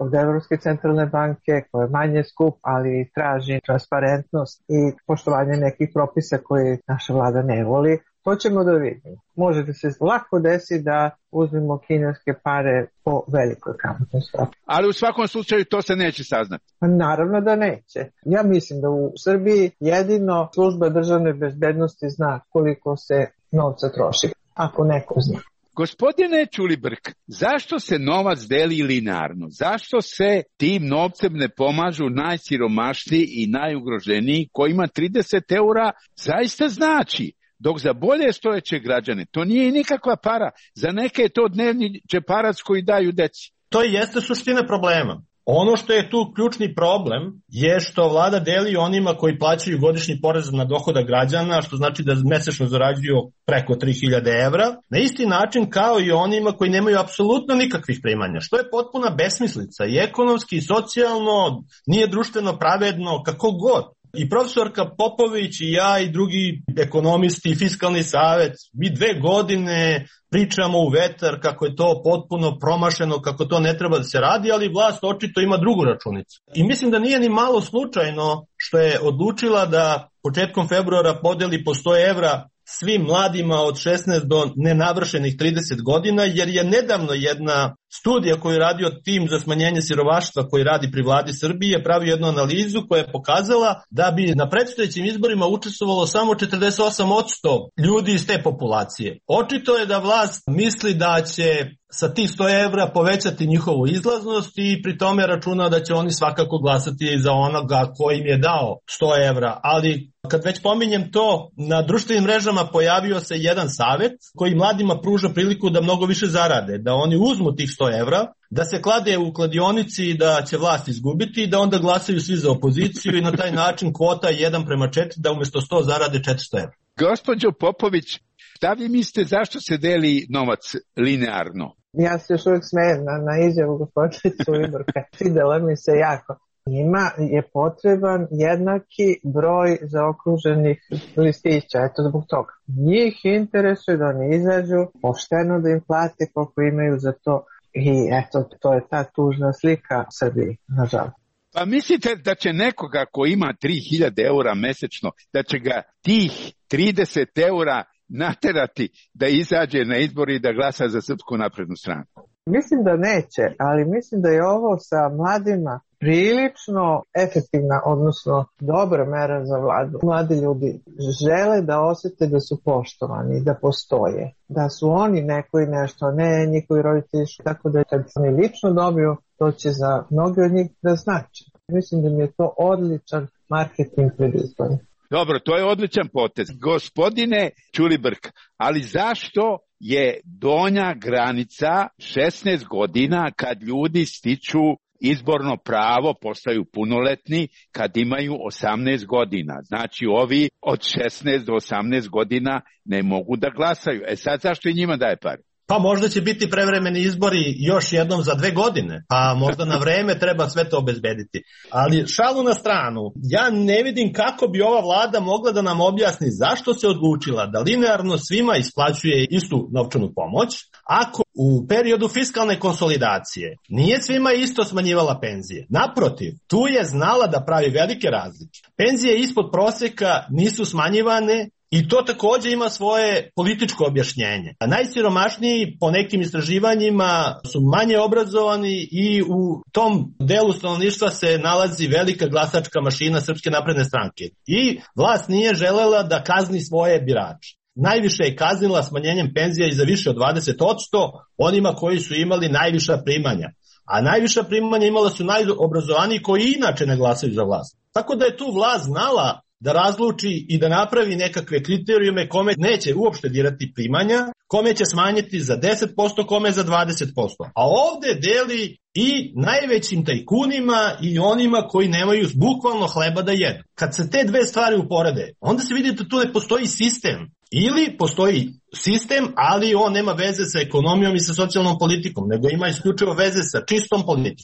od Evropske centralne banke, koja je manje skup, ali traži transparentnost i poštovanje nekih propisa koje naša vlada ne voli. To ćemo da vidimo. Može da se lako desi da uzmemo kineske pare po velikoj kamatnoj stopi. Ali u svakom slučaju to se neće saznati. Naravno da neće. Ja mislim da u Srbiji jedino služba državne bezbednosti zna koliko se novca troši, ako neko zna. Gospodine Ćulibrk, zašto se novac deli linearno? Zašto se tim novcem ne pomažu najsiromašniji i najugroženiji kojima trideset eura zaista znači? Dok za bolje stojeće građane to nije nikakva para. Za neke je to dnevni džeparac koji daju deci. To i jeste suština problema. Ono što je tu ključni problem je što vlada deli onima koji plaćaju godišnji porez na dohodak građana, što znači da mesečno zarađuju preko tri hiljade evra, na isti način kao i onima koji nemaju apsolutno nikakvih primanja, što je potpuna besmislica i ekonomski i socijalno, nije društveno pravedno, kako god. I profesorka Popović i ja i drugi ekonomisti i fiskalni savet, mi dve godine pričamo u vetar kako je to potpuno promašeno, kako to ne treba da se radi, ali vlast očito ima drugu računicu. I mislim da nije ni malo slučajno što je odlučila da početkom februara podeli po sto evra svim mladima od šesnaest do nenavršenih trideset godina, jer je nedavno jedna studija koju je radio tim za smanjenje siromaštva koji radi pri vladi Srbije pravi jednu analizu koja je pokazala da bi na predstojećim izborima učestvovalo samo četrdeset osam posto ljudi iz te populacije. Očito je da vlast misli da će sa tih sto evra povećati njihovu izlaznost i pri tome računa da će oni svakako glasati za onoga koji im je dao sto evra. Ali kad već pominjem to, na društvenim mrežama pojavio se jedan savet koji mladima pruža priliku da mnogo više zarade, da oni uzmu tih sto evra, da se klade u kladionici i da će vlast izgubiti i da onda glasaju svi za opoziciju i na taj način kvota jedan prema četiri, da umjesto sto zarade četiristo evra. Gospođo Popović, šta vi mislite zašto se deli novac linearno? Ja se još uvijek smijem na, na izjavu gospodine Ćulibrka. Svidela mi se jako. Njima je potreban jednaki broj zaokruženih listića, eto zbog toga. Njih interesuje da oni izađu, pošteno da im plate koliko imaju za to i eto, to je ta tužna slika Srbije, nažalost. Pa mislite da će nekoga ko ima tri hiljade eura mesečno, da će ga tih trideset eura naterati da izađe na izbori i da glasa za Srpsku naprednu stranku? Mislim da neće, ali mislim da je ovo sa mladima prilično efektivna, odnosno dobra mera za vladu. Mladi ljudi žele da osjete da su poštovani, da postoje, da su oni neko i nešto, ne njihovi roditelji, tako da kad oni lično dobiju, to će za mnogi od njih da znači. Mislim da mi je to odličan marketing pred izborom. Dobro, to je odličan potez. Gospodine Ćulibrk, ali zašto je donja granica šesnaest godina kad ljudi stiču izborno pravo, postaju punoletni kad imaju osamnaest godina? Znači ovi od šesnaest do osamnaest godina ne mogu da glasaju. E sad zašto i njima daje pare? Pa možda će biti prevremeni izbori još jednom za dve godine, pa možda na vreme treba sve to obezbediti. Ali šalu na stranu, ja ne vidim kako bi ova vlada mogla da nam objasni zašto se odlučila da linearno svima isplaćuje istu novčanu pomoć, ako u periodu fiskalne konsolidacije nije svima isto smanjivala penzije. Naprotiv, tu je znala da pravi velike razlike. Penzije ispod proseka nisu smanjivane, i to također ima svoje političko objašnjenje. A najsiromašniji po nekim istraživanjima su manje obrazovani i u tom delu stanovništva se nalazi velika glasačka mašina Srpske napredne stranke. I vlast nije želela da kazni svoje birače. Najviše je kaznila smanjenjem penzija i za više od dvadeset posto onima koji su imali najviša primanja. A najviša primanja imala su najobrazovaniji koji inače ne glasaju za vlast. Tako da je tu vlast znala da razluči i da napravi nekakve kriterijume kome neće uopšte dirati primanja, kome će smanjiti za deset posto, kome za dvadeset posto. A ovde deli i najvećim tajkunima i onima koji nemaju bukvalno hleba da jedu. Kad se te dve stvari uporede, onda se vidi da tu ne postoji sistem. Ili postoji sistem, ali on nema veze sa ekonomijom i sa socijalnom politikom, nego ima isključivo veze sa čistom politikom.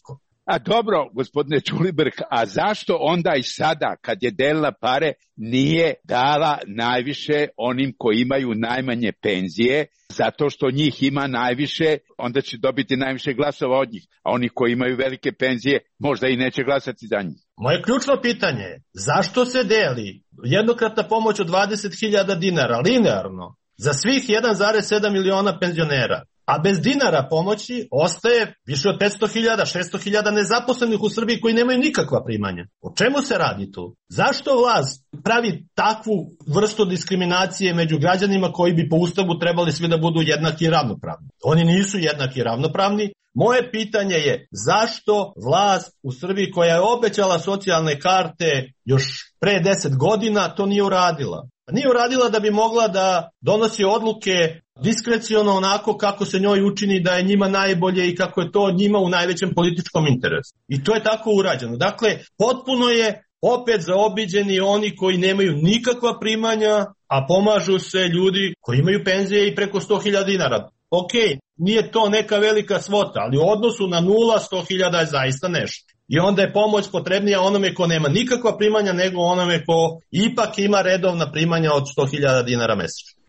A dobro, gospodine Ćulibrk, a zašto onda i sada, kad je delila pare, nije dala najviše onim koji imaju najmanje penzije, zato što njih ima najviše, onda će dobiti najviše glasova od njih, a oni koji imaju velike penzije možda i neće glasati za njih. Moje ključno pitanje je, zašto se deli jednokratna pomoć od dvadeset hiljada dinara linearno za svih jedan zarez sedam miliona penzionera, a bez dinara pomoći ostaje više od petsto hiljada, šesto hiljada nezaposlenih u Srbiji koji nemaju nikakva primanja? O čemu se radi tu? Zašto vlast pravi takvu vrstu diskriminacije među građanima koji bi po Ustavu trebali svi da budu jednaki i ravnopravni? Oni nisu jednaki i ravnopravni. Moje pitanje je zašto vlast u Srbiji koja je obećala socijalne karte još pre deset godina to nije uradila? Nije uradila da bi mogla da donosi odluke diskreciono onako kako se njoj učini da je njima najbolje i kako je to njima u najvećem političkom interesu. I to je tako urađeno. Dakle, potpuno je opet zaobiđeni oni koji nemaju nikakva primanja, a pomažu se ljudi koji imaju penzije i preko sto hiljada dinara. Ok, nije to neka velika svota, ali u odnosu na nula, sto hiljada je zaista nešto. I onda je pomoć potrebnija onome ko nema nikakva primanja nego onome ko ipak ima redovna primanja od sto hiljada dinara mesečno.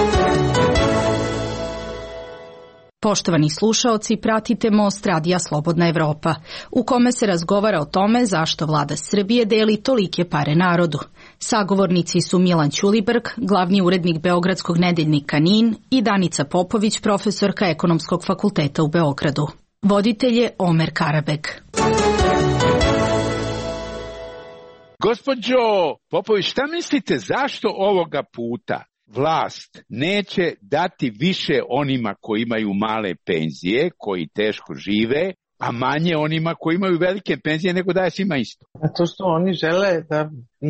Poštovani slušaoci, pratite Most Radija Slobodna Evropa, u kome se razgovara o tome zašto vlada Srbije deli tolike pare narodu. Sagovornici su Milan Ćulibrk, glavni urednik Beogradskog nedeljnika N I N, i Danica Popović, profesorka Ekonomskog fakulteta u Beogradu. Voditelj je Omer Karabeg. Gospođo Popović, šta mislite zašto ovoga puta vlast neće dati više onima koji imaju male penzije, koji teško žive, a manje onima koji imaju velike penzije, nego daje svima isto? Zato što oni žele da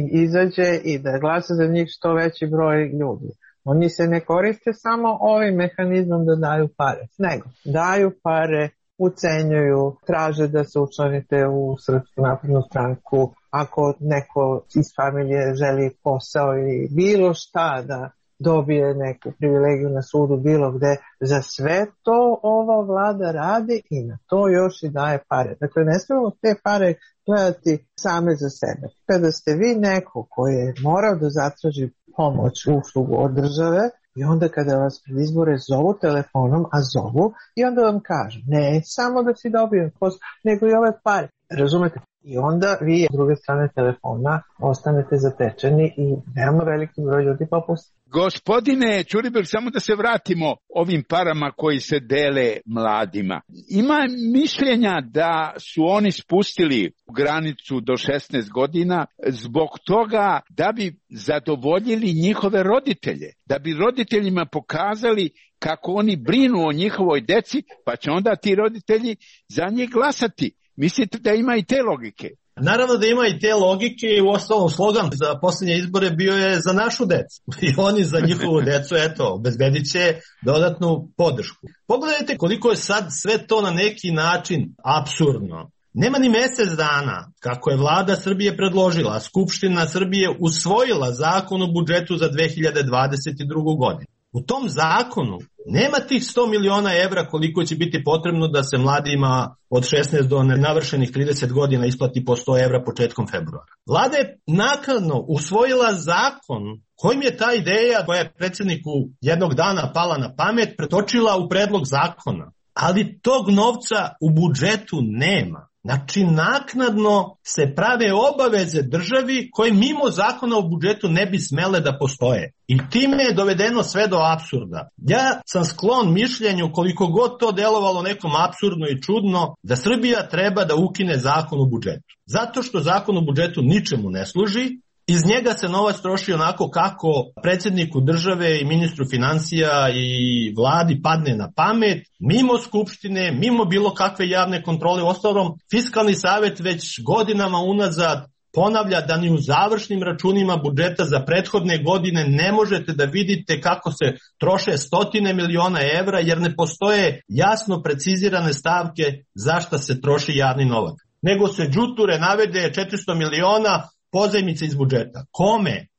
izađe i da glasa za njih što veći broj ljudi. Oni se ne koriste samo ovim mehanizmom da daju pare, nego daju pare, ucenjuju, traže da se učlanite u Srpsku naprednu stranku, ako neko iz familije želi posao ili bilo šta da dobije neku privilegiju na sudu bilo gde, za sve to ova vlada radi i na to još i daje pare. Dakle, ne smemo te pare gledati same za sebe. Kada ste vi neko koji je morao da zatraži pomoć, uslugu od države, i onda kada vas pred izbore zovu telefonom, a zovu, i onda vam kažu, ne samo da si dobio posao, nego i ove pare. Razumete? I onda vi s druge strane telefona ostanete zatečeni i veoma veliki broj ljudi popusti. Gospodine Ćulibrk, samo da se vratimo ovim parama koji se dele mladima. Ima mišljenja da su oni spustili granicu do šesnaest godina zbog toga da bi zadovoljili njihove roditelje, da bi roditeljima pokazali kako oni brinu o njihovoj deci, pa će onda ti roditelji za njih glasati. Mislite da ima i te logike? Naravno da ima i te logike i u ostalom slogan za posljednje izbore bio je za našu decu. I oni za njihovu decu, eto, obezbedit će dodatnu podršku. Pogledajte koliko je sad sve to na neki način apsurdno. Nema ni mesec dana kako je vlada Srbije predložila, a Skupština Srbije usvojila zakon o budžetu za dve hiljade dvadeset drugu. godinu. U tom zakonu nema tih sto miliona evra koliko će biti potrebno da se mladima od šesnaest do navršenih trideset godina isplati po sto evra početkom februara. Vlada je naknadno usvojila zakon kojim je ta ideja koja je predsjedniku jednog dana pala na pamet pretočila u predlog zakona. Ali tog novca u budžetu nema. Znači, naknadno se prave obaveze državi koje mimo zakona o budžetu ne bi smele da postoje. I time je dovedeno sve do apsurda. Ja sam sklon mišljenju, koliko god to delovalo nekom apsurdno i čudno, da Srbija treba da ukine zakon o budžetu. Zato što zakon o budžetu ničemu ne služi. Iz njega se novac troši onako kako predsjedniku države i ministru financija i vladi padne na pamet, mimo skupštine, mimo bilo kakve javne kontrole. Uostalom, Fiskalni savet već godinama unazad ponavlja da ni u završnim računima budžeta za prethodne godine ne možete da vidite kako se troše stotine miliona evra, jer ne postoje jasno precizirane stavke za šta se troši javni novac. Nego se đuture navede četiristo miliona pozajmice iz budžeta. Kome?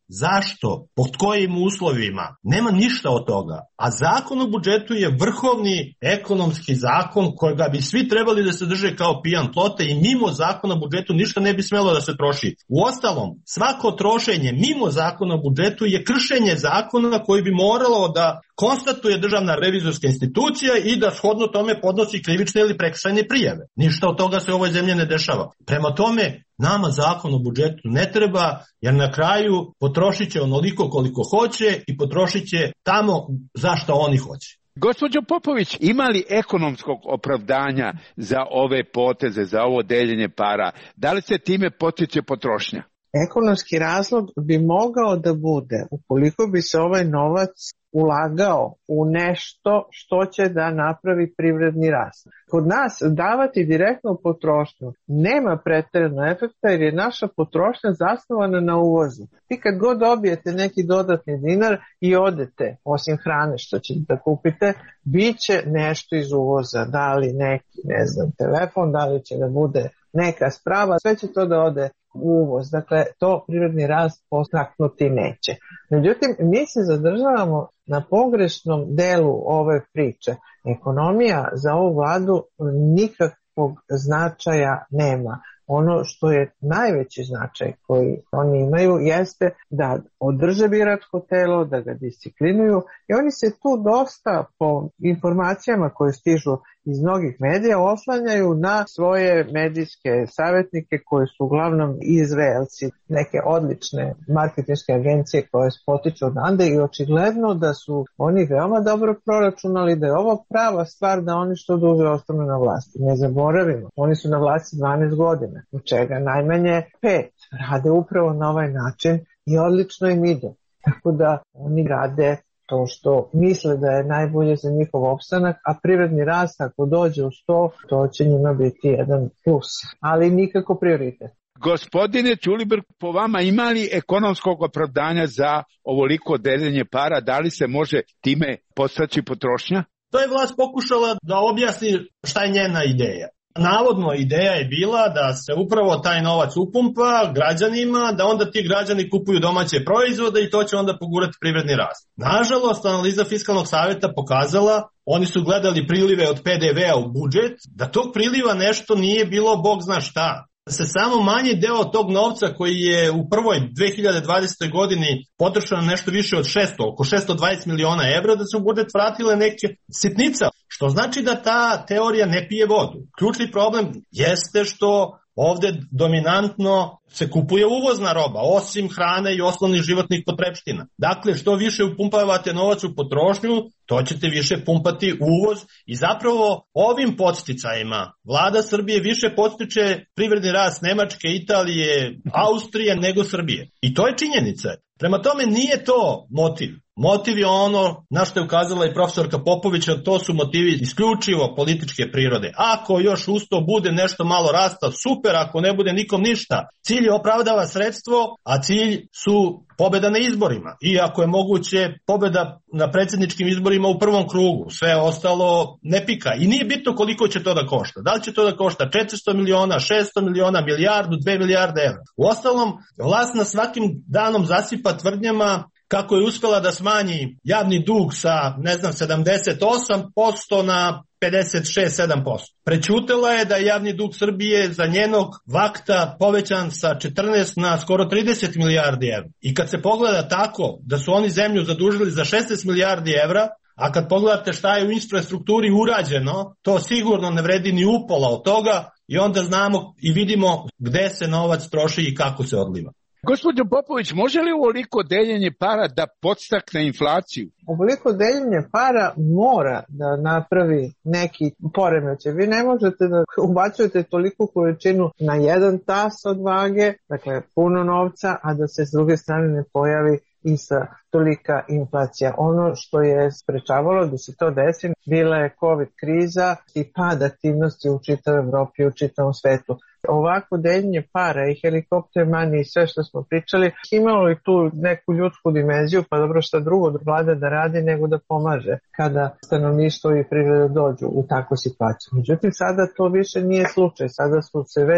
zašto, pod kojim uslovima, nema ništa od toga. A zakon o budžetu je vrhovni ekonomski zakon kojega bi svi trebali da se drže kao pijan plota i mimo zakona o budžetu ništa ne bi smelo da se troši. Uostalom, svako trošenje mimo zakona o budžetu je kršenje zakona koji bi moralo da konstatuje Državna revizorska institucija i da shodno tome podnosi krivične ili prekršajne prijave. Ništa od toga se u ovoj zemlji ne dešava. Prema tome, nama zakon o budžetu ne treba, jer na kraju potrošit će onoliko koliko hoće i potrošit će tamo zašto oni hoće. Gospođo Popović, ima li ekonomskog opravdanja za ove poteze, za ovo deljenje para? Da li se time potiče potrošnja? Ekonomski razlog bi mogao da bude ukoliko bi se ovaj novac ulagao u nešto što će da napravi privredni rast. Kod nas davati direktno potrošnju nema preterano efekta jer je naša potrošnja zasnovana na uvozu. Vi kad god dobijete neki dodatni dinar i odete, osim hrane što ćete da kupite, bit će nešto iz uvoza, da li neki, ne znam, telefon, da li će da bude neka sprava, sve će to da ode uvoz, dakle to privredni rast postaknuti neće. Međutim, mi se zadržavamo na pogrešnom delu ove priče. Ekonomija za ovu vladu nikakvog značaja nema. Ono što je najveći značaj koji oni imaju jeste da održe biračko telo, da ga disciplinuju i oni se tu dosta po informacijama koje stižu iz mnogih medija oslanjaju na svoje medijske savjetnike koji su uglavnom Izraelci, neke odlične marketinške agencije koje potiču odande i očigledno da su oni veoma dobro proračunali da je ovo prava stvar da oni što duže ostanu na vlasti. Ne zaboravimo, oni su na vlasti dvanaest godina, od čega najmanje pet. Rade upravo na ovaj način i odlično im ide. Tako da oni rade to što misle da je najbolje za njihov opstanak, a privredni rast ako dođe u sto, to će njima biti jedan plus, ali nikako prioritet. Gospodine Ćulibrk, po vama ima li ekonomskog opravdanja za ovoliko deljenje para? Da li se može time postaći potrošnja? To je vlast pokušala da objasni šta je njena ideja. Navodno ideja je bila da se upravo taj novac upumpa građanima, da onda ti građani kupuju domaće proizvode i to će onda pogurati privredni rast. Nažalost, analiza Fiskalnog savjeta pokazala, oni su gledali prilive od pe de ve-a u budžet, da tog priliva nešto nije bilo bog zna šta. Da se samo manji deo tog novca koji je u prvoj dve hiljade dvadesetoj godini potrošeno nešto više od šesto, oko šesto dvadeset miliona evra, da se u budžet vratile neke sitnica, što znači da ta teorija ne pije vodu. Ključni problem jeste što ovde dominantno se kupuje uvozna roba, osim hrane i osnovnih životnih potrepština. Dakle, što više upumpavate novac u potrošnju, to ćete više pumpati uvoz i zapravo ovim podsticajima vlada Srbije više podstiče privredni rast Nemačke, Italije, Austrije nego Srbije. I to je činjenica. Prema tome nije to motiv. Motiv je ono na što je ukazala i profesorka Popović, a to su motivi isključivo političke prirode. Ako još usto bude nešto malo rasta, super, ako ne bude nikom ništa. Cilj je opravdava sredstvo, a cilj su pobeda na izborima. I ako je moguće pobeda na predsjedničkim izborima u prvom krugu, sve ostalo ne pika. I nije bitno koliko će to da košta. Da li će to da košta četiristo miliona, šesto miliona, milijardu, dve milijarde evra. U ostalom, vlast na svakim danom zasipa tvrdnjama kako je uspela da smanji javni dug sa, ne znam, sedamdeset osam posto na pedeset šest sedam posto. Prećutela je da je javni dug Srbije za njenog vakta povećan sa četrnaest na skoro trideset milijardi evra. I kad se pogleda tako da su oni zemlju zadužili za šesnaest milijardi evra, a kad pogledate šta je u infrastrukturi urađeno, to sigurno ne vredi ni upola od toga i onda znamo i vidimo gde se novac troši i kako se odliva. Gospođo Popović, može li ovoliko deljenje para da podstakne inflaciju? Ovoliko deljenje para mora da napravi neki poremećaj. Vi ne možete da ubacujete toliku količinu na jedan tas od vage, dakle puno novca, a da se s druge strane ne pojavi i sa tolika inflacija. Ono što je sprečavalo da se to desi bila je COVID kriza i pad aktivnosti u čitavoj Evropi i u čitavom svetu. Ovako deljenje para i helikopter mani i sve što smo pričali imalo i tu neku ljudsku dimenziju, pa dobro šta drugo vlada da radi nego da pomaže kada stanovništvo i privreda dođu u takvu situaciju. Međutim, sada to više nije slučaj. Sada su se već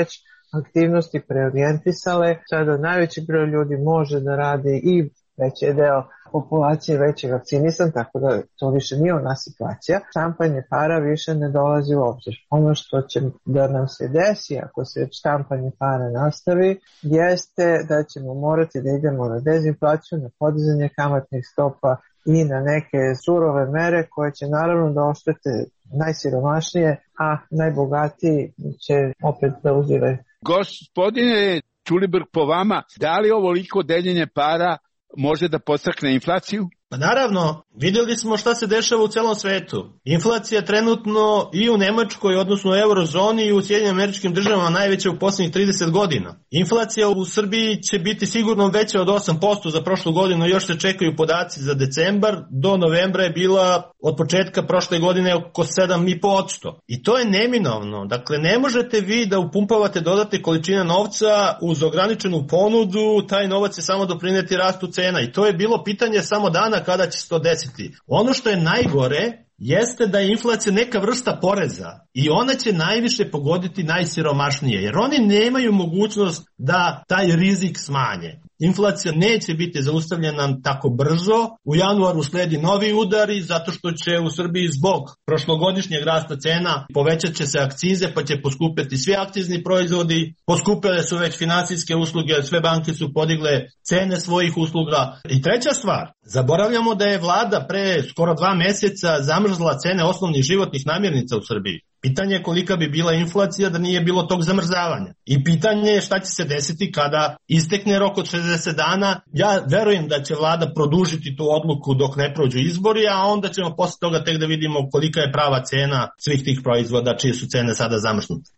aktivnosti preorijentisale. Sada najveći broj ljudi može da radi i veći je deo populacije već je vakcinisan, tako da to više nije ona situacija. Štampanje para više ne dolazi u obzir. Ono što će da nam se desi ako se štampanje para nastavi jeste da ćemo morati da idemo na dezinflaciju, na podizanje kamatnih stopa i na neke surove mere koje će naravno da oštete najsiromašnije, a najbogatiji će opet da uziraju. Gospodine Ćulibrk, po vama, da li ovoliko deljenje para može da podstakne inflaciju? Pa naravno, vidjeli smo šta se dešava u celom svetu. Inflacija trenutno i u Nemačkoj, odnosno u eurozoni i u Sjedinjenim Američkim Državama najveća u posljednjih trideset godina. Inflacija u Srbiji će biti sigurno veća od osam posto za prošlu godinu, još se čekaju podaci za decembar, do novembra je bila od početka prošle godine oko sedam i po posto. I to je neminovno. Dakle, ne možete vi da upumpavate dodatne količine novca uz ograničenu ponudu, taj novac će samo doprineti rastu cena. I to je bilo pitanje samo dana kada će se to desiti. Ono što je najgore jeste da je inflacija neka vrsta poreza i ona će najviše pogoditi najsiromašnije, jer oni nemaju mogućnost da taj rizik smanje. Inflacija neće biti zaustavljena tako brzo. U januaru sledi novi udari zato što će u Srbiji zbog prošlogodišnjeg rasta cena povećat će se akcize pa će poskupeti svi akcizni proizvodi. Poskupile su već finansijske usluge, sve banke su podigle cene svojih usluga. I treća stvar, zaboravljamo da je vlada pre skoro dva meseca zamrzla cene osnovnih životnih namirnica u Srbiji. Pitanje je kolika bi bila inflacija da nije bilo tog zamrzavanja. I pitanje je šta će se desiti kada istekne rok od šezdeset dana. Ja verujem da će vlada produžiti tu odluku dok ne prođu izbori, a onda ćemo posle toga tek da vidimo kolika je prava cena svih tih proizvoda čije su cene sada zamrznute.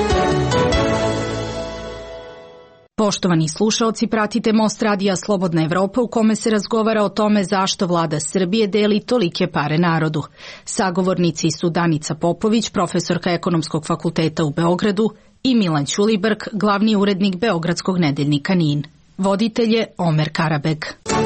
Poštovani slušaoci, pratite Most radija Slobodna Evropa u kome se razgovara o tome zašto vlada Srbije deli tolike pare narodu. Sagovornici su Danica Popović, profesorka Ekonomskog fakulteta u Beogradu, i Milan Ćulibrk, glavni urednik Beogradskog nedeljnika N I N. Voditelj je Omer Karabeg.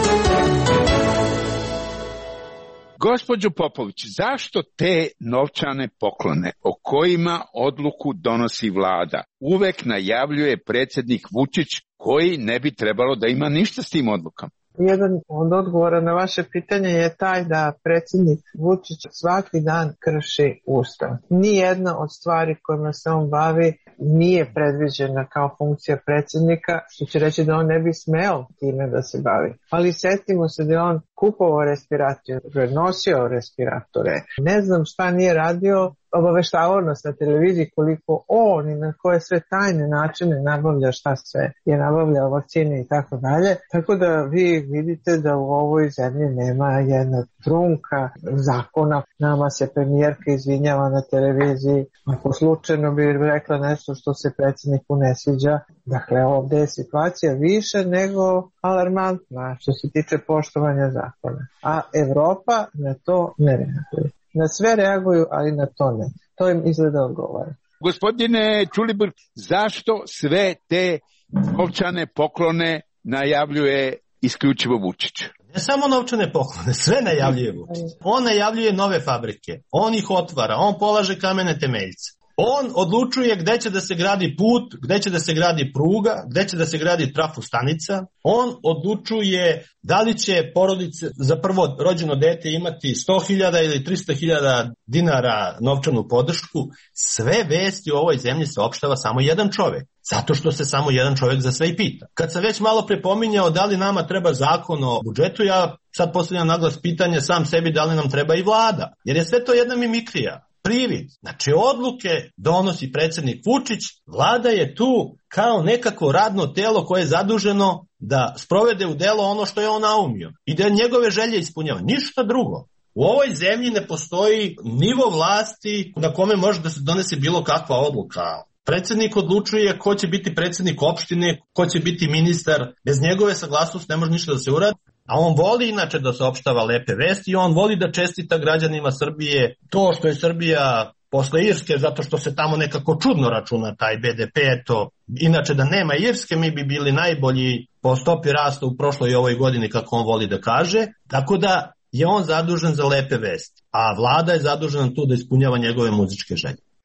Gospođo Popović, zašto te novčane poklone o kojima odluku donosi vlada uvek najavljuje predsjednik Vučić, koji ne bi trebalo da ima ništa s tim odlukom? Jedan od odgovora na vaše pitanje je taj da predsjednik Vučić svaki dan krši ustav. Nijedna od stvari kojima se on bavi nije predviđena kao funkcija predsjednika, što će reći da on ne bi smeo time da se bavi. Ali setimo se da je on kupovao respiratore, nosio respiratore. Ne znam šta nije radio, obaveštavao nas na televiziji koliko on i na koje sve tajne načine nabavlja, šta sve je nabavljao, vakcine i tako dalje. Tako da vi vidite da u ovoj zemlji nema jedna trunka zakona. Nama se premijerka izvinjava na televiziji, ako slučajno bi rekla nešto što se predsjedniku ne sviđa. Dakle, ovdje je situacija više nego alarmantna što se tiče poštovanja zakona. A Evropa na to ne reaguje. Na sve reaguju, ali na to ne. To im izgleda odgovara. Gospodine Ćulibrk, zašto sve te novčane poklone najavljuje isključivo Vučić? Ne samo novčane poklone, sve najavljuje Vučić. On najavljuje nove fabrike, on ih otvara, on polaže kamene temeljce. On odlučuje gde će da se gradi put, gde će da se gradi pruga, gde će da se gradi trafostanica. On odlučuje da li će porodice za prvo rođeno dete imati sto hiljada ili tristo hiljada dinara novčanu podršku. Sve vesti u ovoj zemlji se opštava samo jedan čovek. Zato što se samo jedan čovjek za sve i pita. Kad sam već malo prepominjao da li nama treba zakon o budžetu, ja sad postavljam naglas pitanje sam sebi da li nam treba i vlada. Jer je sve to jedna mimikrija. Privid. Znači odluke donosi predsjednik Vučić, vlada je tu kao nekako radno telo koje je zaduženo da sprovede u delo ono što je on naumio i da njegove želje ispunjava. Ništa drugo. U ovoj zemlji ne postoji nivo vlasti na kome može da se donese bilo kakva odluka. Predsjednik odlučuje ko će biti predsjednik opštine, ko će biti ministar. Bez njegove saglasnosti ne može ništa da se uradi. A on voli inače da saopštava lepe vesti i on voli da čestita građanima Srbije to što je Srbija posle Irske, zato što se tamo nekako čudno računa taj be de pe. To. Inače da nema Irske mi bi bili najbolji po stopi rasta u prošloj i ovoj godini, kako on voli da kaže. Tako da je on zadužen za lepe vesti, a vlada je zadužena tu da ispunjava njegove muzičke želje.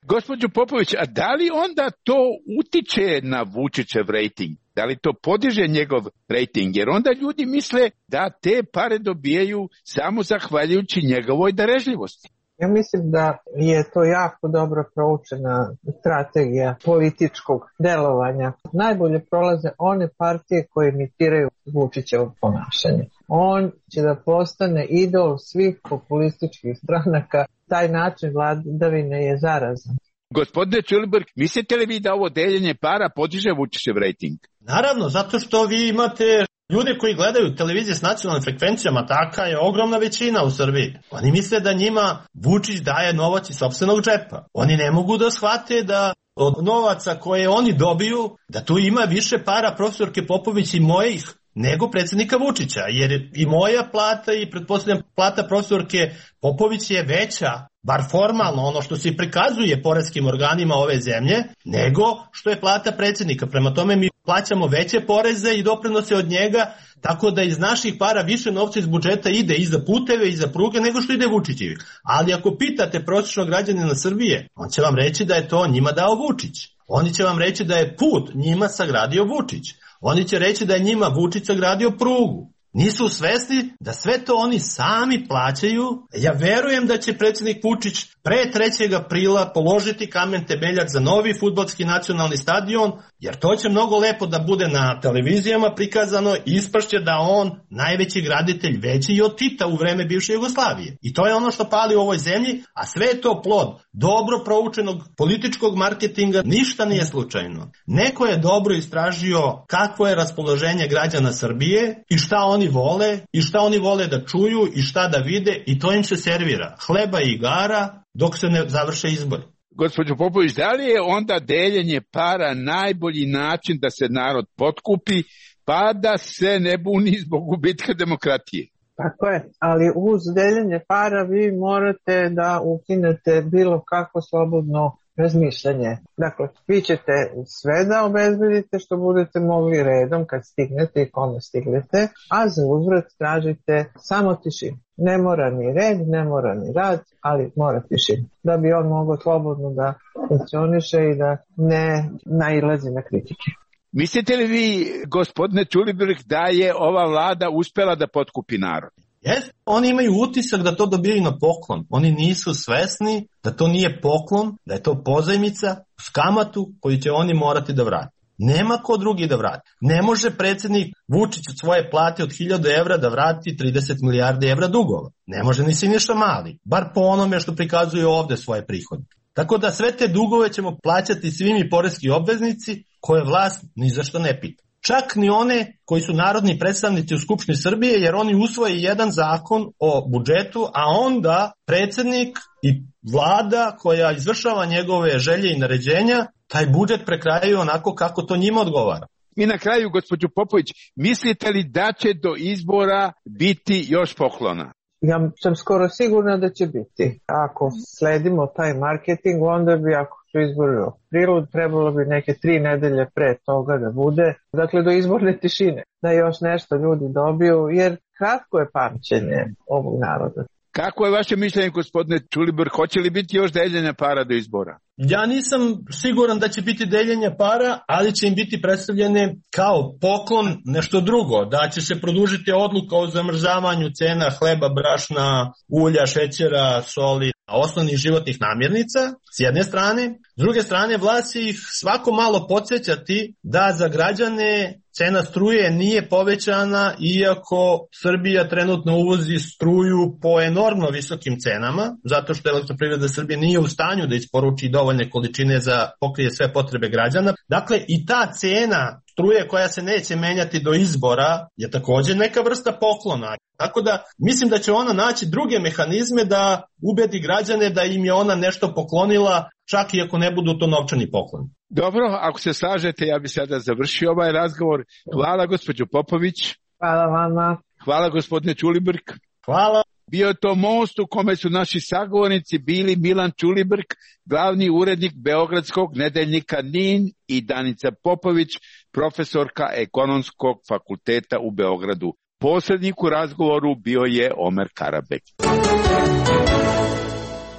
Gospođo Popović, a da li onda to utiče na Vučićev rejting? Da li to podiže njegov rejting? Jer onda ljudi misle da te pare dobijaju samo zahvaljujući njegovoj darežljivosti. Ja mislim da je to jako dobro proučena strategija političkog delovanja. Najbolje prolaze one partije koje imitiraju Vučićevo ponašanje. On će da postane idol svih populističkih stranaka. Taj način vladavine je zarazan. Gospodine Ćulibrk, mislite li vi da ovo deljenje para podiže Vučićev rejting? Naravno, zato što vi imate ljude koji gledaju televizije s nacionalnim frekvencijama, taka je ogromna većina u Srbiji. Oni misle da njima Vučić daje novac iz sopstvenog džepa. Oni ne mogu da shvate da od novaca koje oni dobiju, da tu ima više para profesorke Popović i mojih nego predsjednika Vučića, jer i moja plata i pretpostavljam plata profesorke Popović je veća, bar formalno, ono što se prikazuje poreskim organima ove zemlje, nego što je plata predsjednika. Prema tome mi plaćamo veće poreze i doprinose od njega, tako da iz naših para više novca iz budžeta ide i za puteve i za pruge nego što ide Vučićevi. Ali ako pitate prosječnog građanina Srbije, on će vam reći da je to njima dao Vučić. Oni će vam reći da je put njima sagradio Vučić. Oni će reći da je njima Vučić sagradio prugu. Nisu svesni da sve to oni sami plaćaju. Ja verujem da će predsjednik Vučić pre trećeg aprila položiti kamen temeljac za novi fudbalski nacionalni stadion, jer to će mnogo lepo da bude na televizijama prikazano i ispašće da on najveći graditelj, veći i od Tita u vreme bivše Jugoslavije. I to je ono što pali u ovoj zemlji, a sve je to plod dobro proučenog političkog marketinga, ništa nije slučajno. Neko je dobro istražio kakvo je raspoloženje građana Srbije i šta oni vole i šta oni vole da čuju i šta da vide i to im se servira. Hleba i igara dok se ne završe izbori. Gospođo Popović, da li je onda deljenje para najbolji način da se narod potkupi pa da se ne buni zbog gubitka demokratije? Tako je, ali uz deljenje para vi morate da ukinete bilo kako slobodno razmišljanje. Dakle, vi ćete sve da obezbedite što budete mogli redom kad stignete i kome stignete, a za uzvrat tražite samo tišinu. Ne mora ni red, ne mora ni rad, ali mora tišinu. Da bi on mogao slobodno da funkcioniše i da ne nailazi na kritike. Mislite li vi, gospodine Ćulibrk, da je ova vlada uspela da potkupi narod? Jeste, oni imaju utisak da to dobijaju na poklon. Oni nisu svesni da to nije poklon, da je to pozajmica s kamatu koju će oni morati da vrati. Nema ko drugi da vrati. Ne može predsjednik Vučić od svoje plate od hiljadu evra da vrati trideset milijardi evra dugova. Ne može ni Siniša Mali, bar po onome što prikazuje ovde svoje prihode. Tako da sve te dugove ćemo plaćati svi mi poreski obveznici koje vlast ni za što ne pita. Čak ni one koji su narodni predstavnici u Skupštini Srbije, jer oni usvoje jedan zakon o budžetu, a onda predsjednik i vlada koja izvršava njegove želje i naređenja, taj budžet prekrajaju onako kako to njima odgovara. I na kraju, gospođo Popović, mislite li da će do izbora biti još poklona? Ja sam skoro sigurna da će biti. Ako sledimo taj marketing, onda bi, ako su izbori u aprilu, trebalo bi neke tri nedelje pre toga da bude, dakle do izborne tišine, da još nešto ljudi dobiju, jer kratko je pamćenje ovog naroda. Kako je vaše mišljenje, gospodine Ćulibrk, hoće li biti još deljenja para do izbora? Ja nisam siguran da će biti deljenja para, ali će im biti predstavljene kao poklon nešto drugo, da će se produžiti odluka o zamrzavanju cena hleba, brašna, ulja, šećera, soli, osnovnih životnih namirnica, s jedne strane. S druge strane, vlast će ih svako malo podsjećati da za građane cena struje nije povećana, iako Srbija trenutno uvozi struju po enormno visokim cenama, zato što Elektroprivreda Srbije nije u stanju da isporuči dovoljne količine za pokrije sve potrebe građana. Dakle, i ta cena struje koja se neće menjati do izbora je također neka vrsta poklona. Tako da mislim da će ona naći druge mehanizme da ubedi građane da im je ona nešto poklonila, čak i ako ne budu to novčani poklon. Dobro, ako se slažete, ja bih sada završio ovaj razgovor. Hvala, gospođo Popović. Hvala vama. Hvala, gospodine Ćulibrk. Hvala. Bio je to most u kome su naši sagovornici bili Milan Ćulibrk, glavni urednik Beogradskog nedeljnika N I N, i Danica Popović, profesorka Ekonomskog fakulteta u Beogradu. Posrednik u razgovoru bio je Omer Karabek.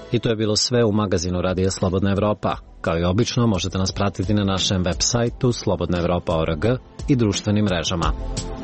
I to je bilo sve u magazinu Radija Slobodna Evropa. Kao i obično, možete nas pratiti na našem web sajtu slobodna evropa tačka org i društvenim mrežama.